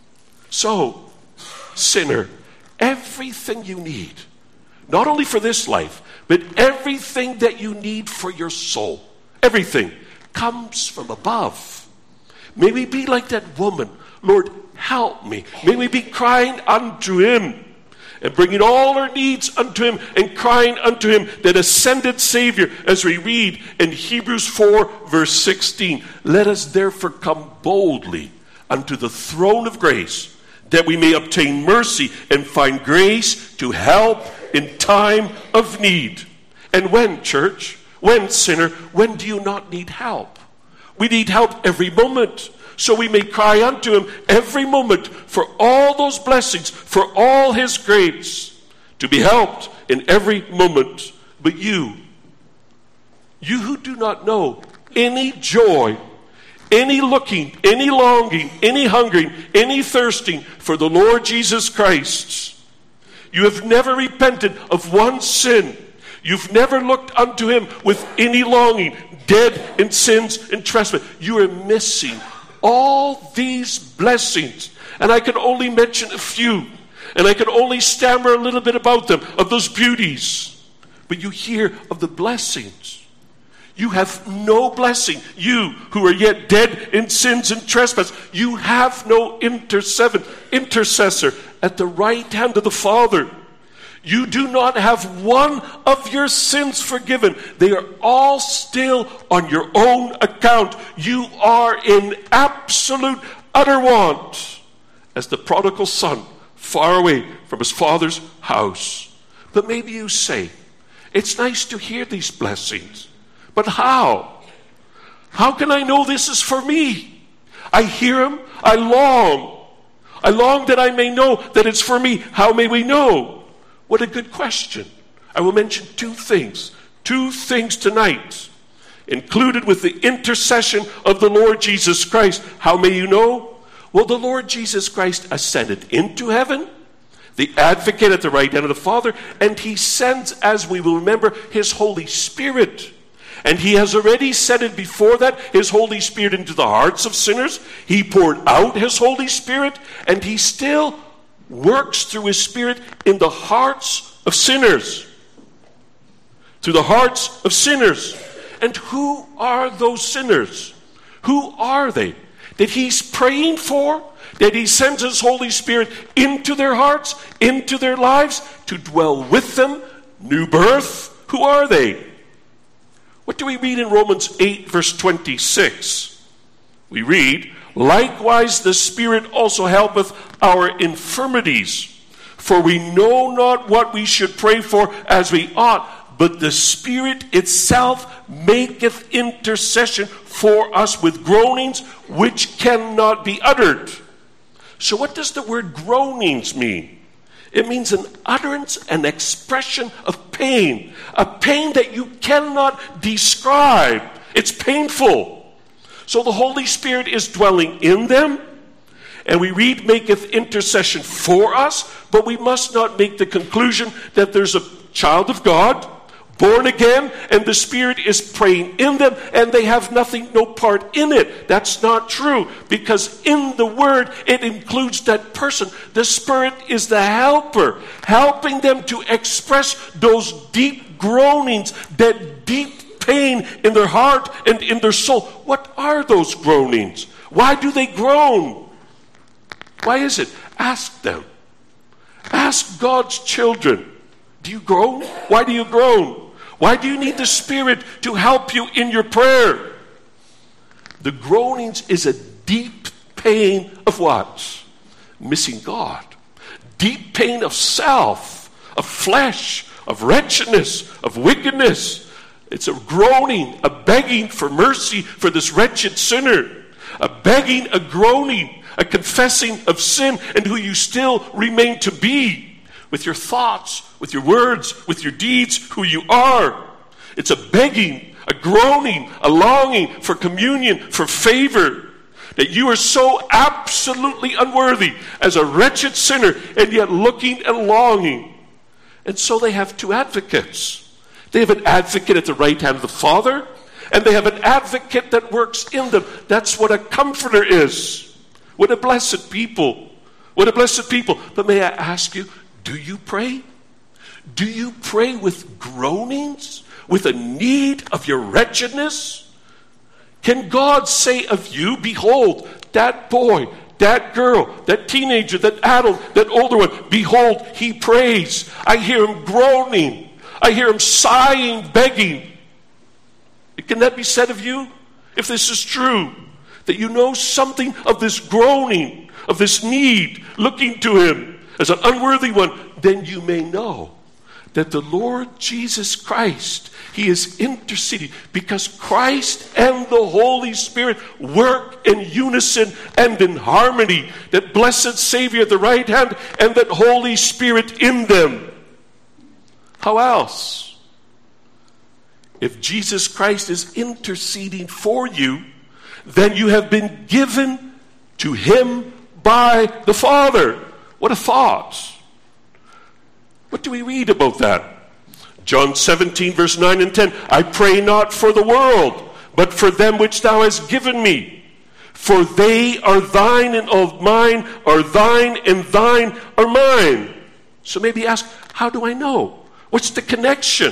So, sinner, everything you need, not only for this life, but everything that you need for your soul, everything comes from above. May we be like that woman, Lord, help me. May we be crying unto him and bringing all our needs unto him and crying unto him, that ascended Savior, as we read in Hebrews four verse sixteen. Let us therefore come boldly unto the throne of grace, that we may obtain mercy and find grace to help in time of need. And when, church, when, sinner, when do you not need help? We need help every moment. So we may cry unto him every moment for all those blessings, for all his grace, to be helped in every moment. But you, you who do not know any joy, any looking, any longing, any hungering, any thirsting for the Lord Jesus Christ, you have never repented of one sin. You've never looked unto him with any longing, dead in sins and trespass. You are missing all these blessings. And I can only mention a few. And I can only stammer a little bit about them, of those beauties. But you hear of the blessings. You have no blessing. You who are yet dead in sins and trespass, you have no intercessor at the right hand of the Father. You do not have one of your sins forgiven. They are all still on your own account. You are in absolute utter want, as the prodigal son, far away from his father's house. But maybe you say, it's nice to hear these blessings, but how? How can I know this is for me? I hear them, I long. I long that I may know that it's for me. How may we know? What a good question. I will mention two things. Two things tonight. Included with the intercession of the Lord Jesus Christ. How may you know? Well, the Lord Jesus Christ ascended into heaven, the advocate at the right hand of the Father, and he sends, as we will remember, his Holy Spirit. And he has already sent it before that, his Holy Spirit into the hearts of sinners. He poured out his Holy Spirit, and he still works through his Spirit in the hearts of sinners. Through the hearts of sinners. And who are those sinners? Who are they? That he's praying for? That he sends his Holy Spirit into their hearts, into their lives, to dwell with them? New birth? Who are they? What do we read in Romans eight, verse twenty-six? We read, likewise the Spirit also helpeth our infirmities. For we know not what we should pray for as we ought, but the Spirit itself maketh intercession for us with groanings which cannot be uttered. So what does the word groanings mean? It means an utterance, an expression of pain. A pain that you cannot describe. It's painful. So the Holy Spirit is dwelling in them. And we read, maketh intercession for us. But we must not make the conclusion that there's a child of God, born again, and the Spirit is praying in them, and they have nothing, no part in it. That's not true, because in the Word, it includes that person. The Spirit is the helper, helping them to express those deep groanings, that deep pain in their heart and in their soul. What are those groanings? Why do they groan? Why is it? Ask them. Ask God's children. Do you groan? Why do you groan? Why do you need the Spirit to help you in your prayer? The groanings is a deep pain of what? Missing God. Deep pain of self, of flesh, of wretchedness, of wickedness. It's a groaning, a begging for mercy for this wretched sinner. A begging, a groaning, a confessing of sin and who you still remain to be. With your thoughts, with your words, with your deeds, who you are. It's a begging, a groaning, a longing for communion, for favor. That you are so absolutely unworthy as a wretched sinner, and yet looking and longing. And so they have two advocates. They have an advocate at the right hand of the Father, and they have an advocate that works in them. That's what a comforter is. What a blessed people. What a blessed people. But may I ask you, do you pray? Do you pray with groanings? With a need of your wretchedness? Can God say of you, behold, that boy, that girl, that teenager, that adult, that older one, behold, he prays. I hear him groaning. I hear him sighing, begging. Can that be said of you? If this is true, that you know something of this groaning, of this need, looking to him as an unworthy one, then you may know that the Lord Jesus Christ, he is interceding because Christ and the Holy Spirit work in unison and in harmony. That blessed Savior at the right hand and that Holy Spirit in them. How else? If Jesus Christ is interceding for you, then you have been given to him by the Father. What a thought. What do we read about that? John seventeen, verse nine and ten. I pray not for the world, but for them which thou hast given me. For they are thine, and all mine are thine, and thine are mine. So maybe ask, how do I know? What's the connection?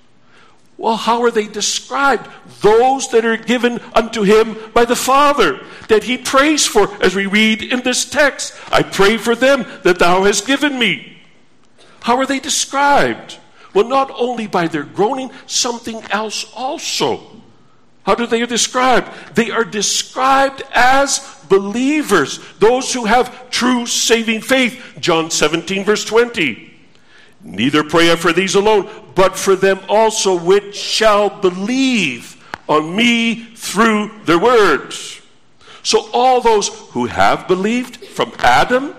Well, how are they described? Those that are given unto him by the Father, that he prays for, as we read in this text. I pray for them that thou hast given me. How are they described? Well, not only by their groaning, something else also. How do they are described? They are described as believers, those who have true saving faith. John seventeen, verse twenty. Neither pray I for these alone, but for them also which shall believe on me through their words. So all those who have believed from Adam,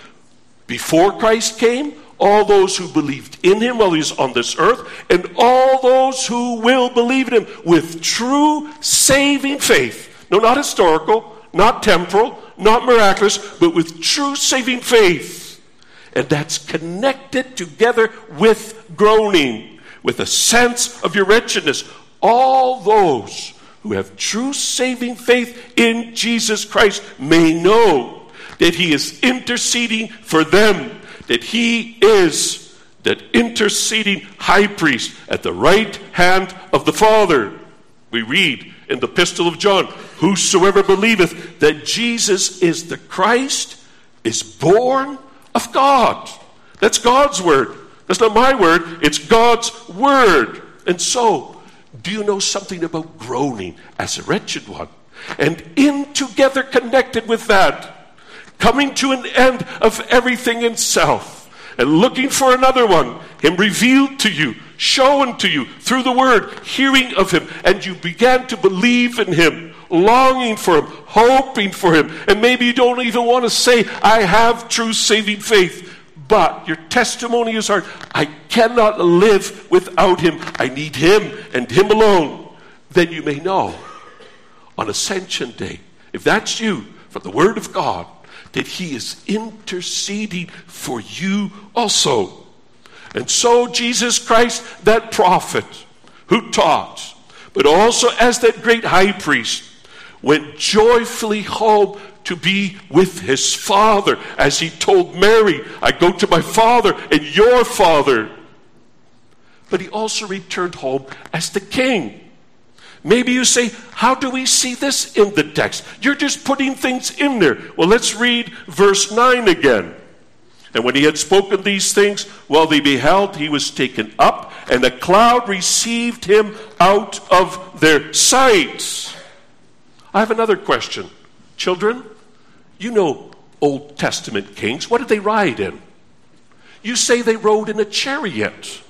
before Christ came, all those who believed in him while he was on this earth, and all those who will believe in him with true saving faith. No, not historical, not temporal, not miraculous, but with true saving faith. And that's connected together with groaning, with a sense of your wretchedness. All those who have true saving faith in Jesus Christ may know that he is interceding for them, that he is that interceding high priest at the right hand of the Father. We read in the Epistle of John, whosoever believeth that Jesus is the Christ is born of God. That's God's word. That's not my word. It's God's word. And so, do you know something about groaning as a wretched one? And in together connected with that, coming to an end of everything in self, and looking for another one, him revealed to you, shown to you through the word, hearing of him, and you began to believe in him, longing for him, hoping for him, and maybe you don't even want to say, I have true saving faith, but your testimony is hard. I cannot live without him. I need him and him alone. Then you may know on Ascension Day, if that's you, from the word of God, that he is interceding for you also. And so Jesus Christ, that prophet who taught, but also as that great high priest, went joyfully home to be with his Father, as he told Mary, I go to my Father and your Father. But he also returned home as the king. Maybe you say, how do we see this in the text? You're just putting things in there. Well, let's read verse nine again. And when he had spoken these things, while they beheld, he was taken up, and a cloud received him out of their sight. I have another question. Children, you know Old Testament kings. What did they ride in? You say they rode in a chariot.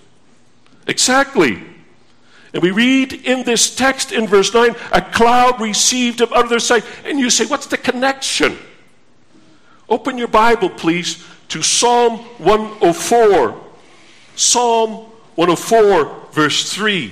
Exactly. And we read in this text in verse nine, a cloud received him out of their sight. And you say, what's the connection? Open your Bible, please, to Psalm one oh four. Psalm one oh four, verse three.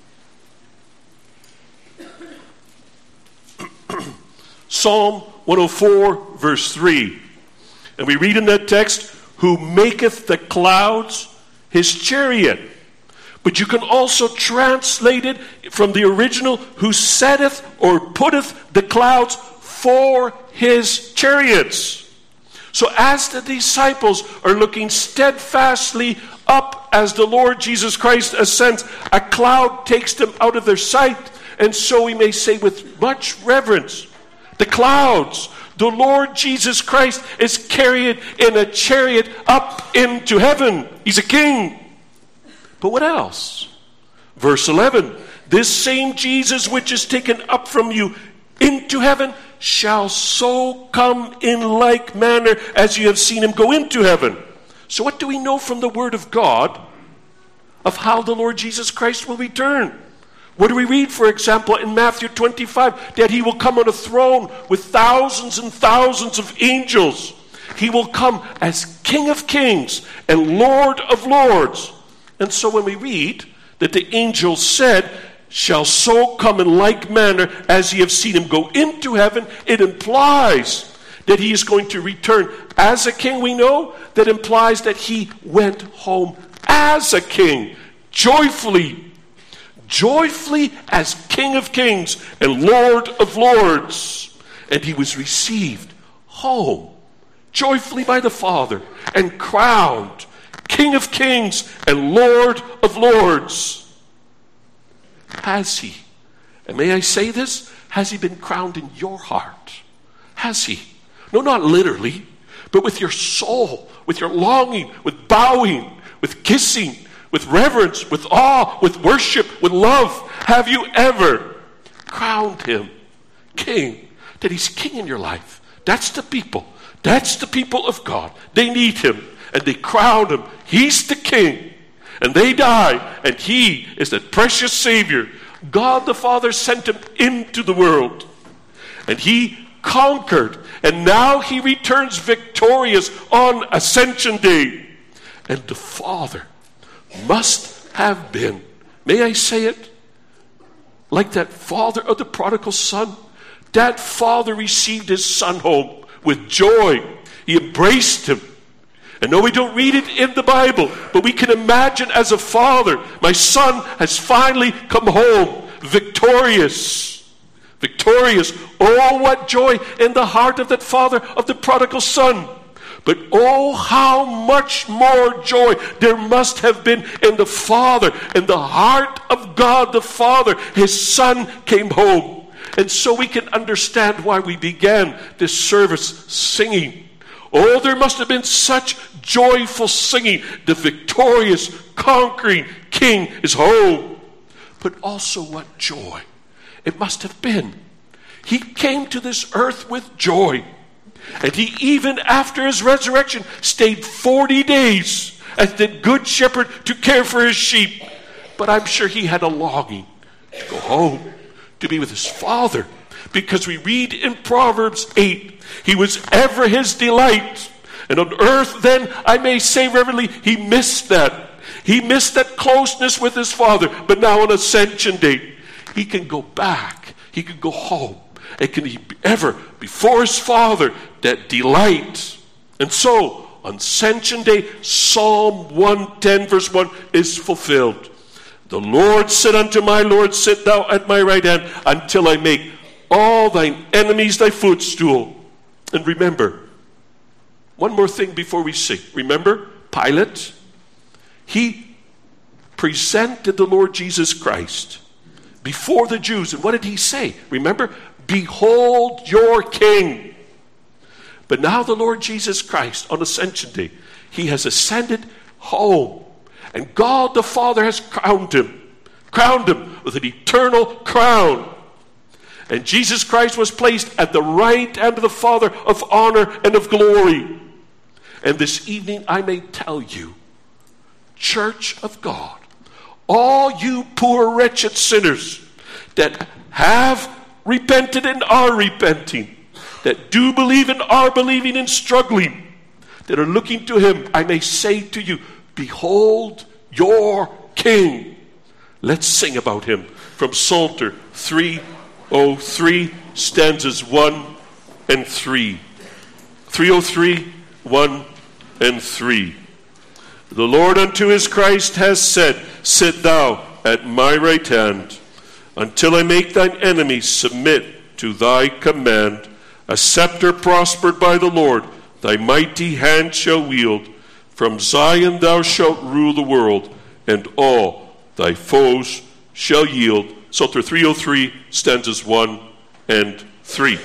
Psalm one oh four, verse three. And we read in that text, who maketh the clouds his chariot. But you can also translate it from the original, who setteth or putteth the clouds for his chariots. So as the disciples are looking steadfastly up as the Lord Jesus Christ ascends, a cloud takes them out of their sight. And so we may say with much reverence, the clouds, the Lord Jesus Christ is carried in a chariot up into heaven. He's a king. But what else? Verse eleven, this same Jesus which is taken up from you into heaven shall so come in like manner as you have seen him go into heaven. So what do we know from the word of God of how the Lord Jesus Christ will return? What do we read, for example, in Matthew twenty-five? That he will come on a throne with thousands and thousands of angels. He will come as King of kings and Lord of lords. And so when we read that the angel said, shall so come in like manner as ye have seen him go into heaven, it implies that he is going to return as a king. We know that implies that he went home as a king, joyfully, joyfully as King of kings and Lord of lords. And he was received home joyfully by the Father and crowned King of Kings and Lord of Lords. Has he? And may I say this? Has he been crowned in your heart? Has he? No, not literally, but with your soul, with your longing, with bowing, with kissing, with reverence, with awe, with worship, with love. Have you ever crowned him king? That he's king in your life. That's the people. That's the people of God. They need him, and they crown him. He's the king. And they die, and he is the precious Savior. God the Father sent him into the world, and he conquered, and now he returns victorious on Ascension Day. And the Father must have been, may I say it, like that father of the prodigal son. That father received his son home with joy. He embraced him. And no, we don't read it in the Bible, but we can imagine as a father, my son has finally come home, victorious. Victorious. Oh, what joy in the heart of that father of the prodigal son. But oh, how much more joy there must have been in the Father, in the heart of God the Father. His Son came home. And so we can understand why we began this service singing. Oh, there must have been such joyful singing. The victorious, conquering King is home. But also what joy it must have been. He came to this earth with joy. And he, even after his resurrection, stayed forty days as the good shepherd to care for his sheep. But I'm sure he had a longing to go home, to be with his Father. Because we read in Proverbs eight, he was ever his delight. And on earth then, I may say reverently, he missed that. He missed that closeness with his Father. But now on Ascension Day, he can go back. He can go home. And can he ever, before his Father, that delight. And so, on Ascension Day, Psalm one ten verse one is fulfilled. The Lord said unto my Lord, sit thou at my right hand, until I make all thine enemies thy footstool. And remember, one more thing before we sing. Remember, Pilate, he presented the Lord Jesus Christ before the Jews. And what did he say? Remember, behold your king. But now the Lord Jesus Christ on Ascension Day, he has ascended home. And God the Father has crowned him. Crowned him with an eternal crown. And Jesus Christ was placed at the right hand of the Father of honor and of glory. And this evening I may tell you, Church of God, all you poor wretched sinners that have repented and are repenting, that do believe and are believing and struggling, that are looking to him, I may say to you, behold your King. Let's sing about him from Psalter three oh three, stanzas one and three. three oh three, one and three. The Lord unto his Christ has said, sit thou at my right hand, until I make thine enemies submit to thy command. A scepter prospered by the Lord, thy mighty hand shall wield. From Zion thou shalt rule the world, and all thy foes shall yield. Psalter three oh three, stanzas one and three.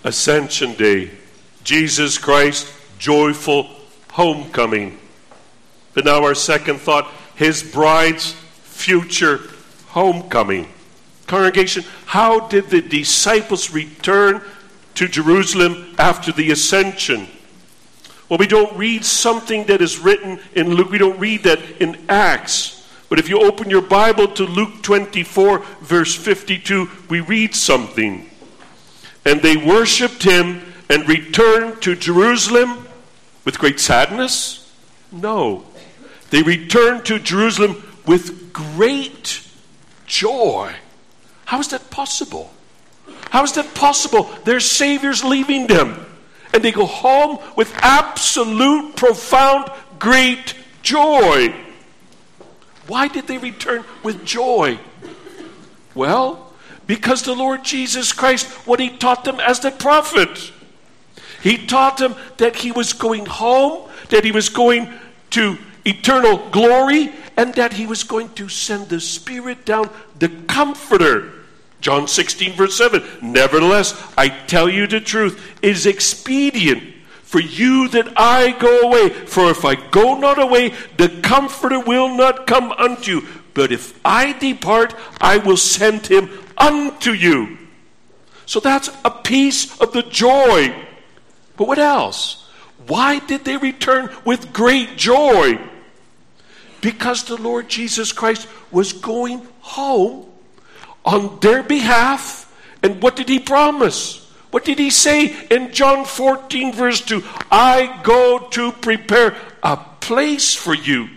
Ascension Day, Jesus Christ, joyful homecoming. But now our second thought, his bride's future homecoming. Congregation, how did the disciples return to Jerusalem after the ascension? Well, we don't read something that is written in Luke. We don't read that in Acts. But if you open your Bible to Luke twenty-four, verse fifty-two, we read something. And they worshipped him and returned to Jerusalem with great sadness? No. They returned to Jerusalem with great joy. How is that possible? How is that possible? Their Savior's leaving them. And they go home with absolute, profound, great joy. Why did they return with joy? Well, because the Lord Jesus Christ, what he taught them as the prophet. He taught them that he was going home, that he was going to eternal glory, and that he was going to send the Spirit down, the Comforter. John sixteen, verse seven. Nevertheless, I tell you the truth, it is expedient for you that I go away. For if I go not away, the Comforter will not come unto you. But if I depart, I will send him unto you. So that's a piece of the joy. But what else? Why did they return with great joy? Because the Lord Jesus Christ was going home on their behalf. And what did he promise? What did he say in John fourteen, verse two? I go to prepare a place for you.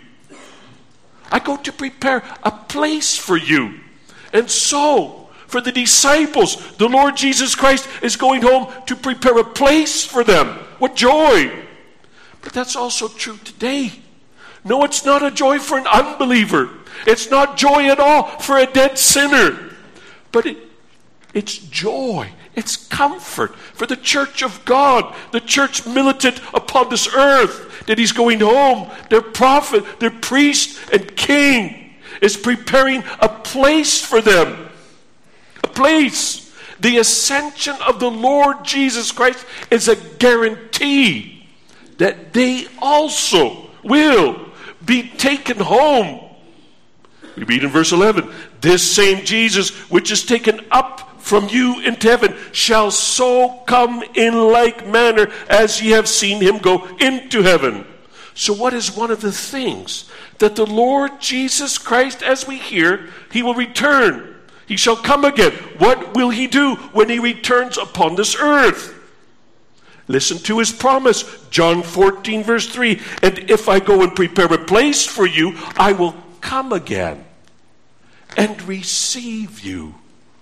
I go to prepare a place for you. And so, for the disciples, the Lord Jesus Christ is going home to prepare a place for them. What joy! But that's also true today. No, it's not a joy for an unbeliever. It's not joy at all for a dead sinner. But it, it's joy. It's comfort for the church of God, the church militant upon this earth, that he's going home. Their prophet, their priest and king is preparing a place for them. A place. The ascension of the Lord Jesus Christ is a guarantee that they also will be taken home. We read in verse eleven, this same Jesus which is taken up from you into heaven shall so come in like manner as ye have seen him go into heaven. So what is one of the things that the Lord Jesus Christ, as we hear, he will return. He shall come again. What will he do when he returns upon this earth? Listen to his promise. John fourteen, verse three. And if I go and prepare a place for you, I will come again and receive you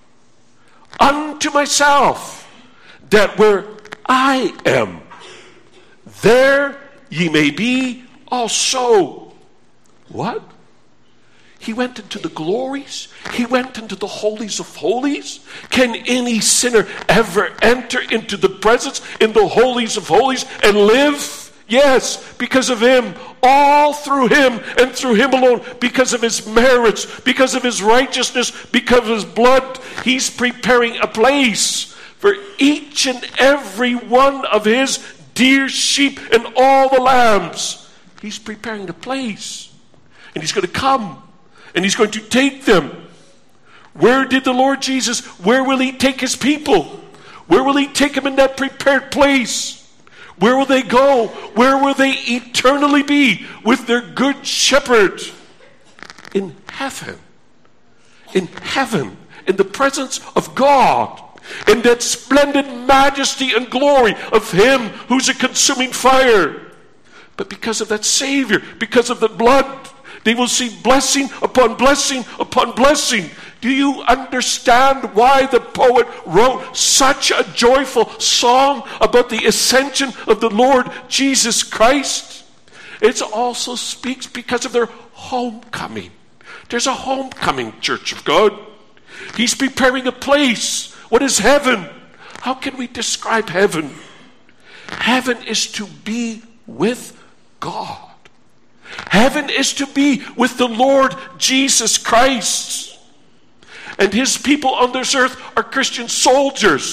unto myself, that where I am, there ye may be also. What? He went into the glories. He went into the holies of holies. Can any sinner ever enter into the presence in the holies of holies and live? Yes, because of him. All through him and through him alone. Because of his merits. Because of his righteousness. Because of his blood. He's preparing a place for each and every one of his dear sheep and all the lambs. He's preparing the place. And he's going to come. And he's going to take them. Where did the Lord Jesus, where will he take his people? Where will he take them in that prepared place? Where will they go? Where will they eternally be with their good shepherd? In heaven. In heaven. In the presence of God. In that splendid majesty and glory of him who's a consuming fire. But because of that Savior, because of the blood, they will see blessing upon blessing upon blessing. Do you understand why the poet wrote such a joyful song about the ascension of the Lord Jesus Christ? It also speaks because of their homecoming. There's a homecoming, Church of God. He's preparing a place. What is heaven? How can we describe heaven? Heaven is to be with God. Heaven is to be with the Lord Jesus Christ. And his people on this earth are Christian soldiers.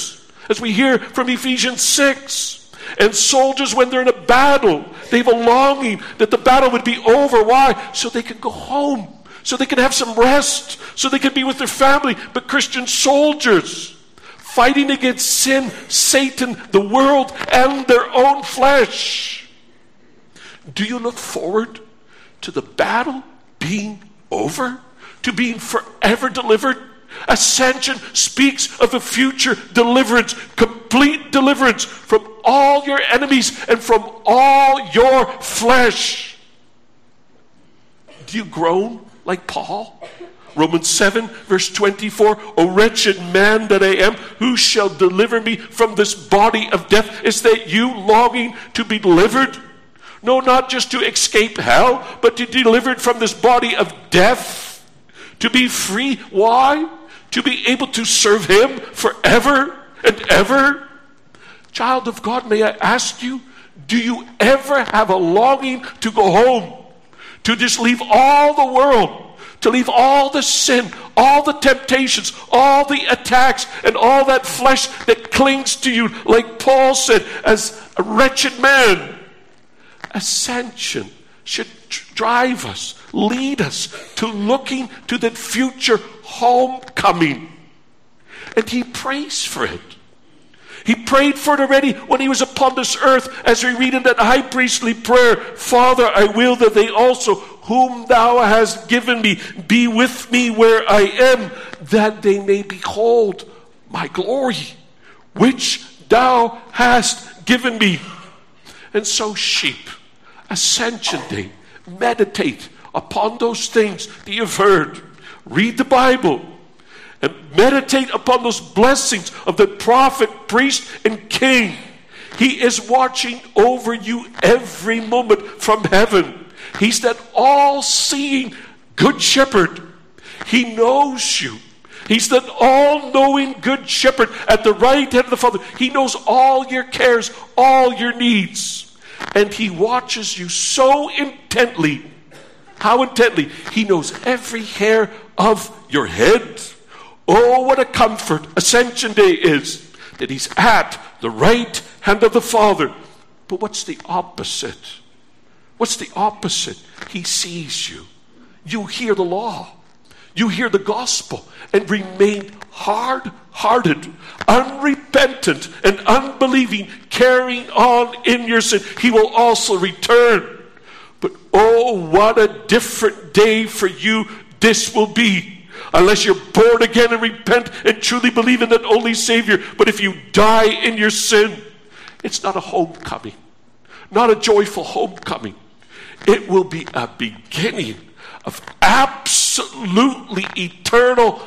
as we hear from Ephesians six. And soldiers, when they're in a battle, they have a longing that the battle would be over. Why? So they can go home, so they can have some rest, so they can be with their family. But Christian soldiers, fighting against sin, Satan, the world, and their own flesh. Do you look forward to the battle being over? To being forever delivered? Ascension speaks of a future deliverance, complete deliverance from all your enemies and from all your flesh. Do you groan like Paul? Romans seven, verse twenty-four, O wretched man that I am, who shall deliver me from this body of death? Is that you longing to be delivered? No, not just to escape hell, but to be delivered from this body of death. To be free. Why? To be able to serve him forever and ever. Child of God, may I ask you, do you ever have a longing to go home? To just leave all the world? To leave all the sin, all the temptations, all the attacks, and all that flesh that clings to you, like Paul said, as a wretched man. Ascension should drive us, lead us to looking to that future homecoming. And he prays for it. He prayed for it already when he was upon this earth, as we read in that high priestly prayer, Father, I will that they also, whom thou hast given me, be with me where I am, that they may behold my glory, which thou hast given me. And so, sheep, Ascension Day, meditate upon those things that you've heard. Read the Bible and meditate upon those blessings of the prophet, priest, and king. He is watching over you every moment from heaven. He's that all-seeing good shepherd. He knows you. He's that all-knowing good shepherd at the right hand of the Father. He knows all your cares, all your needs. And he watches you so intently. How intently? He knows every hair of your head. Oh, what a comfort Ascension Day is, that he's at the right hand of the Father. But what's the opposite? What's the opposite? He sees you. You hear the law. You hear the gospel and remain hard-hearted, unrepentant, and unbelieving, carrying on in your sin. He will also return. But oh, what a different day for you this will be. Unless you're born again and repent and truly believe in that only Savior. But if you die in your sin, it's not a homecoming. Not a joyful homecoming. It will be a beginning of absolutely eternal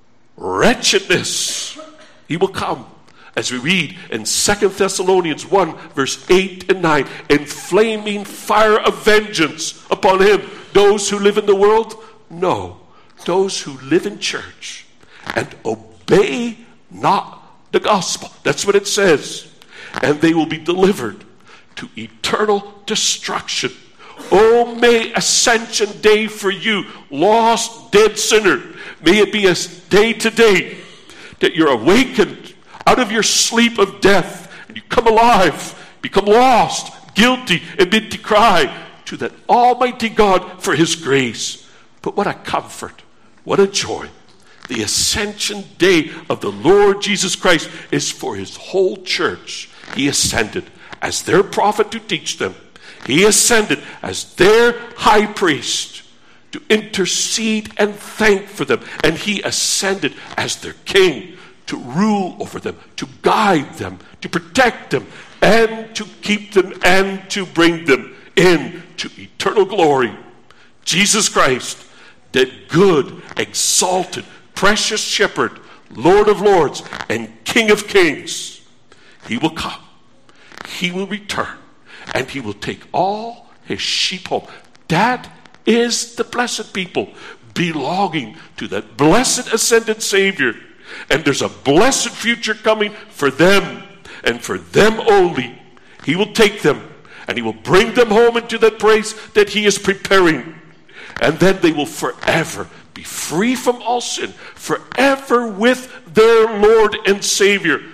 wretchedness. He will come, as we read in Second Thessalonians one, verse eight and nine, in flaming fire of vengeance upon him. Those who live in the world? No. Those who live in church and obey not the gospel. That's what it says. And they will be delivered to eternal destruction. Oh, may Ascension Day for you, lost, dead sinner, may it be a day today that you're awakened out of your sleep of death and you come alive, become lost, guilty, and bid to cry to that Almighty God for his grace. But what a comfort, what a joy. The Ascension Day of the Lord Jesus Christ is for his whole church. He ascended as their prophet to teach them. He ascended as their high priest to intercede and thank for them. And he ascended as their king to rule over them, to guide them, to protect them, and to keep them, and to bring them into eternal glory. Jesus Christ, that good, exalted, precious shepherd, Lord of lords, and King of kings, he will come. He will return. And he will take all his sheep home. That is the blessed people belonging to that blessed ascended Savior. And there's a blessed future coming for them and for them only. He will take them and he will bring them home into that place that he is preparing. And then they will forever be free from all sin, forever with their Lord and Savior.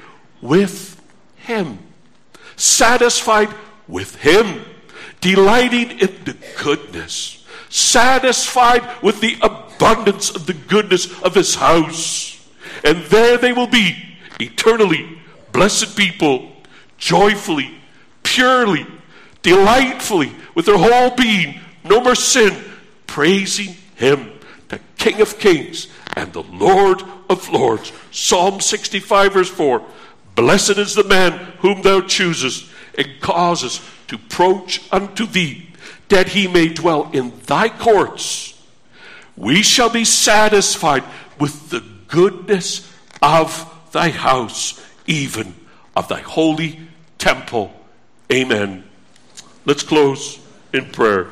with him, satisfied with him, delighting in the goodness, satisfied with the abundance of the goodness of his house. And there they will be, eternally blessed people, joyfully, purely, delightfully, with their whole being, no more sin, praising him, the King of kings and the Lord of lords. Psalm sixty-five verse four, blessed is the man whom thou choosest and causest to approach unto thee, that he may dwell in thy courts. We shall be satisfied with the goodness of thy house, even of thy holy temple. Amen. Let's close in prayer.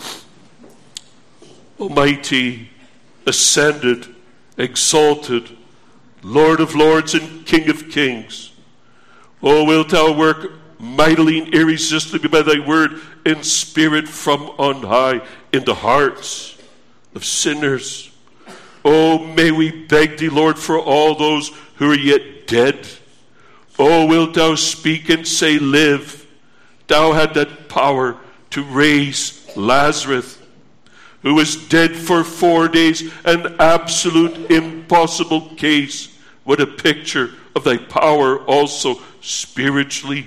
Almighty, ascended, exalted, Lord of lords and King of kings, oh, wilt thou work mightily and irresistibly by thy word in spirit from on high in the hearts of sinners. Oh, may we beg thee, Lord, for all those who are yet dead. Oh, wilt thou speak and say, live. Thou had that power to raise Lazarus, who was dead for four days, an absolute impossible case. What a picture of thy power also spiritually.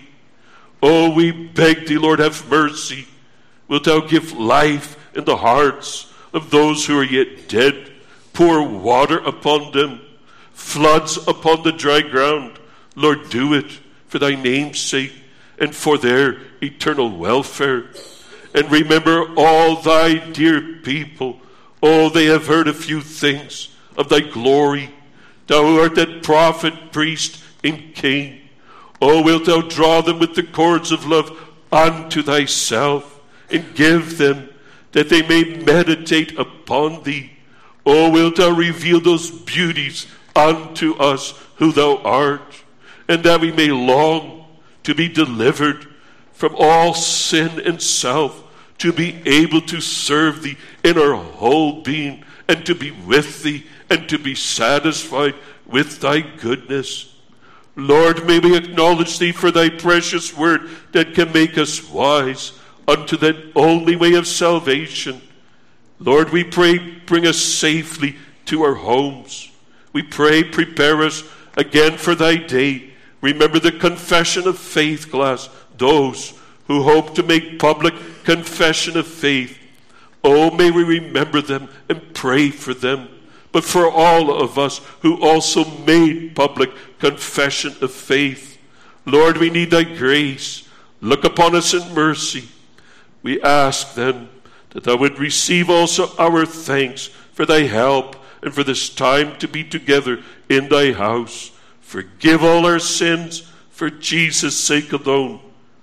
Oh, we beg thee, Lord, have mercy. Wilt thou give life in the hearts of those who are yet dead? Pour water upon them, floods upon the dry ground. Lord, do it for thy name's sake and for their eternal welfare. And remember all thy dear people. Oh, they have heard a few things of thy glory. Thou who art that prophet, priest, and king. Oh, wilt thou draw them with the cords of love unto thyself, and give them that they may meditate upon thee. Oh, wilt thou reveal those beauties unto us who thou art, and that we may long to be delivered from all sin and self, to be able to serve thee in our whole being, and to be with thee, and to be satisfied with thy goodness. Lord, may we acknowledge thee for thy precious word that can make us wise unto that only way of salvation. Lord, we pray, bring us safely to our homes. We pray, prepare us again for thy day. Remember the confession of faith class, those who hope to make public confession of faith. Oh, may we remember them and pray for them. But for all of us who also made public confession of faith, Lord, we need thy grace. Look upon us in mercy. We ask then that thou would receive also our thanks for thy help and for this time to be together in thy house. Forgive all our sins for Jesus' sake alone.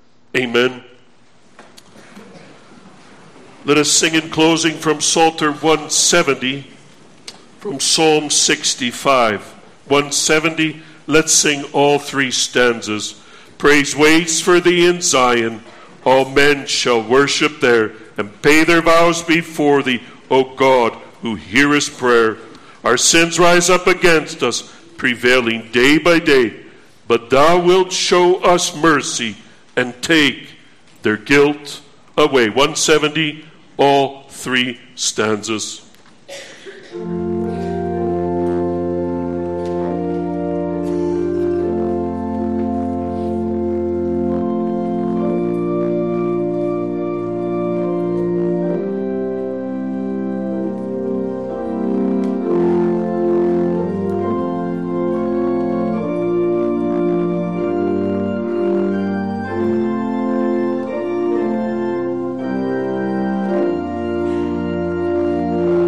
Amen. Let us sing in closing from Psalter one seventy, from Psalm sixty-five. one seventy, let's sing all three stanzas. Praise waits for thee in Zion. All men shall worship there and pay their vows before thee, O God, who hearest prayer. Our sins rise up against us, prevailing day by day. But thou wilt show us mercy and take their guilt away. one seventy, all three stanzas. Thank you.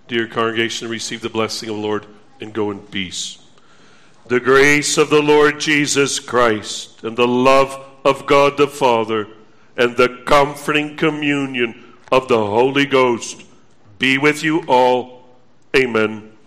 Dear congregation, receive the blessing of the Lord and go in peace. The grace of the Lord Jesus Christ and the love of God the Father and the comforting communion of the Holy Ghost be with you all. Amen.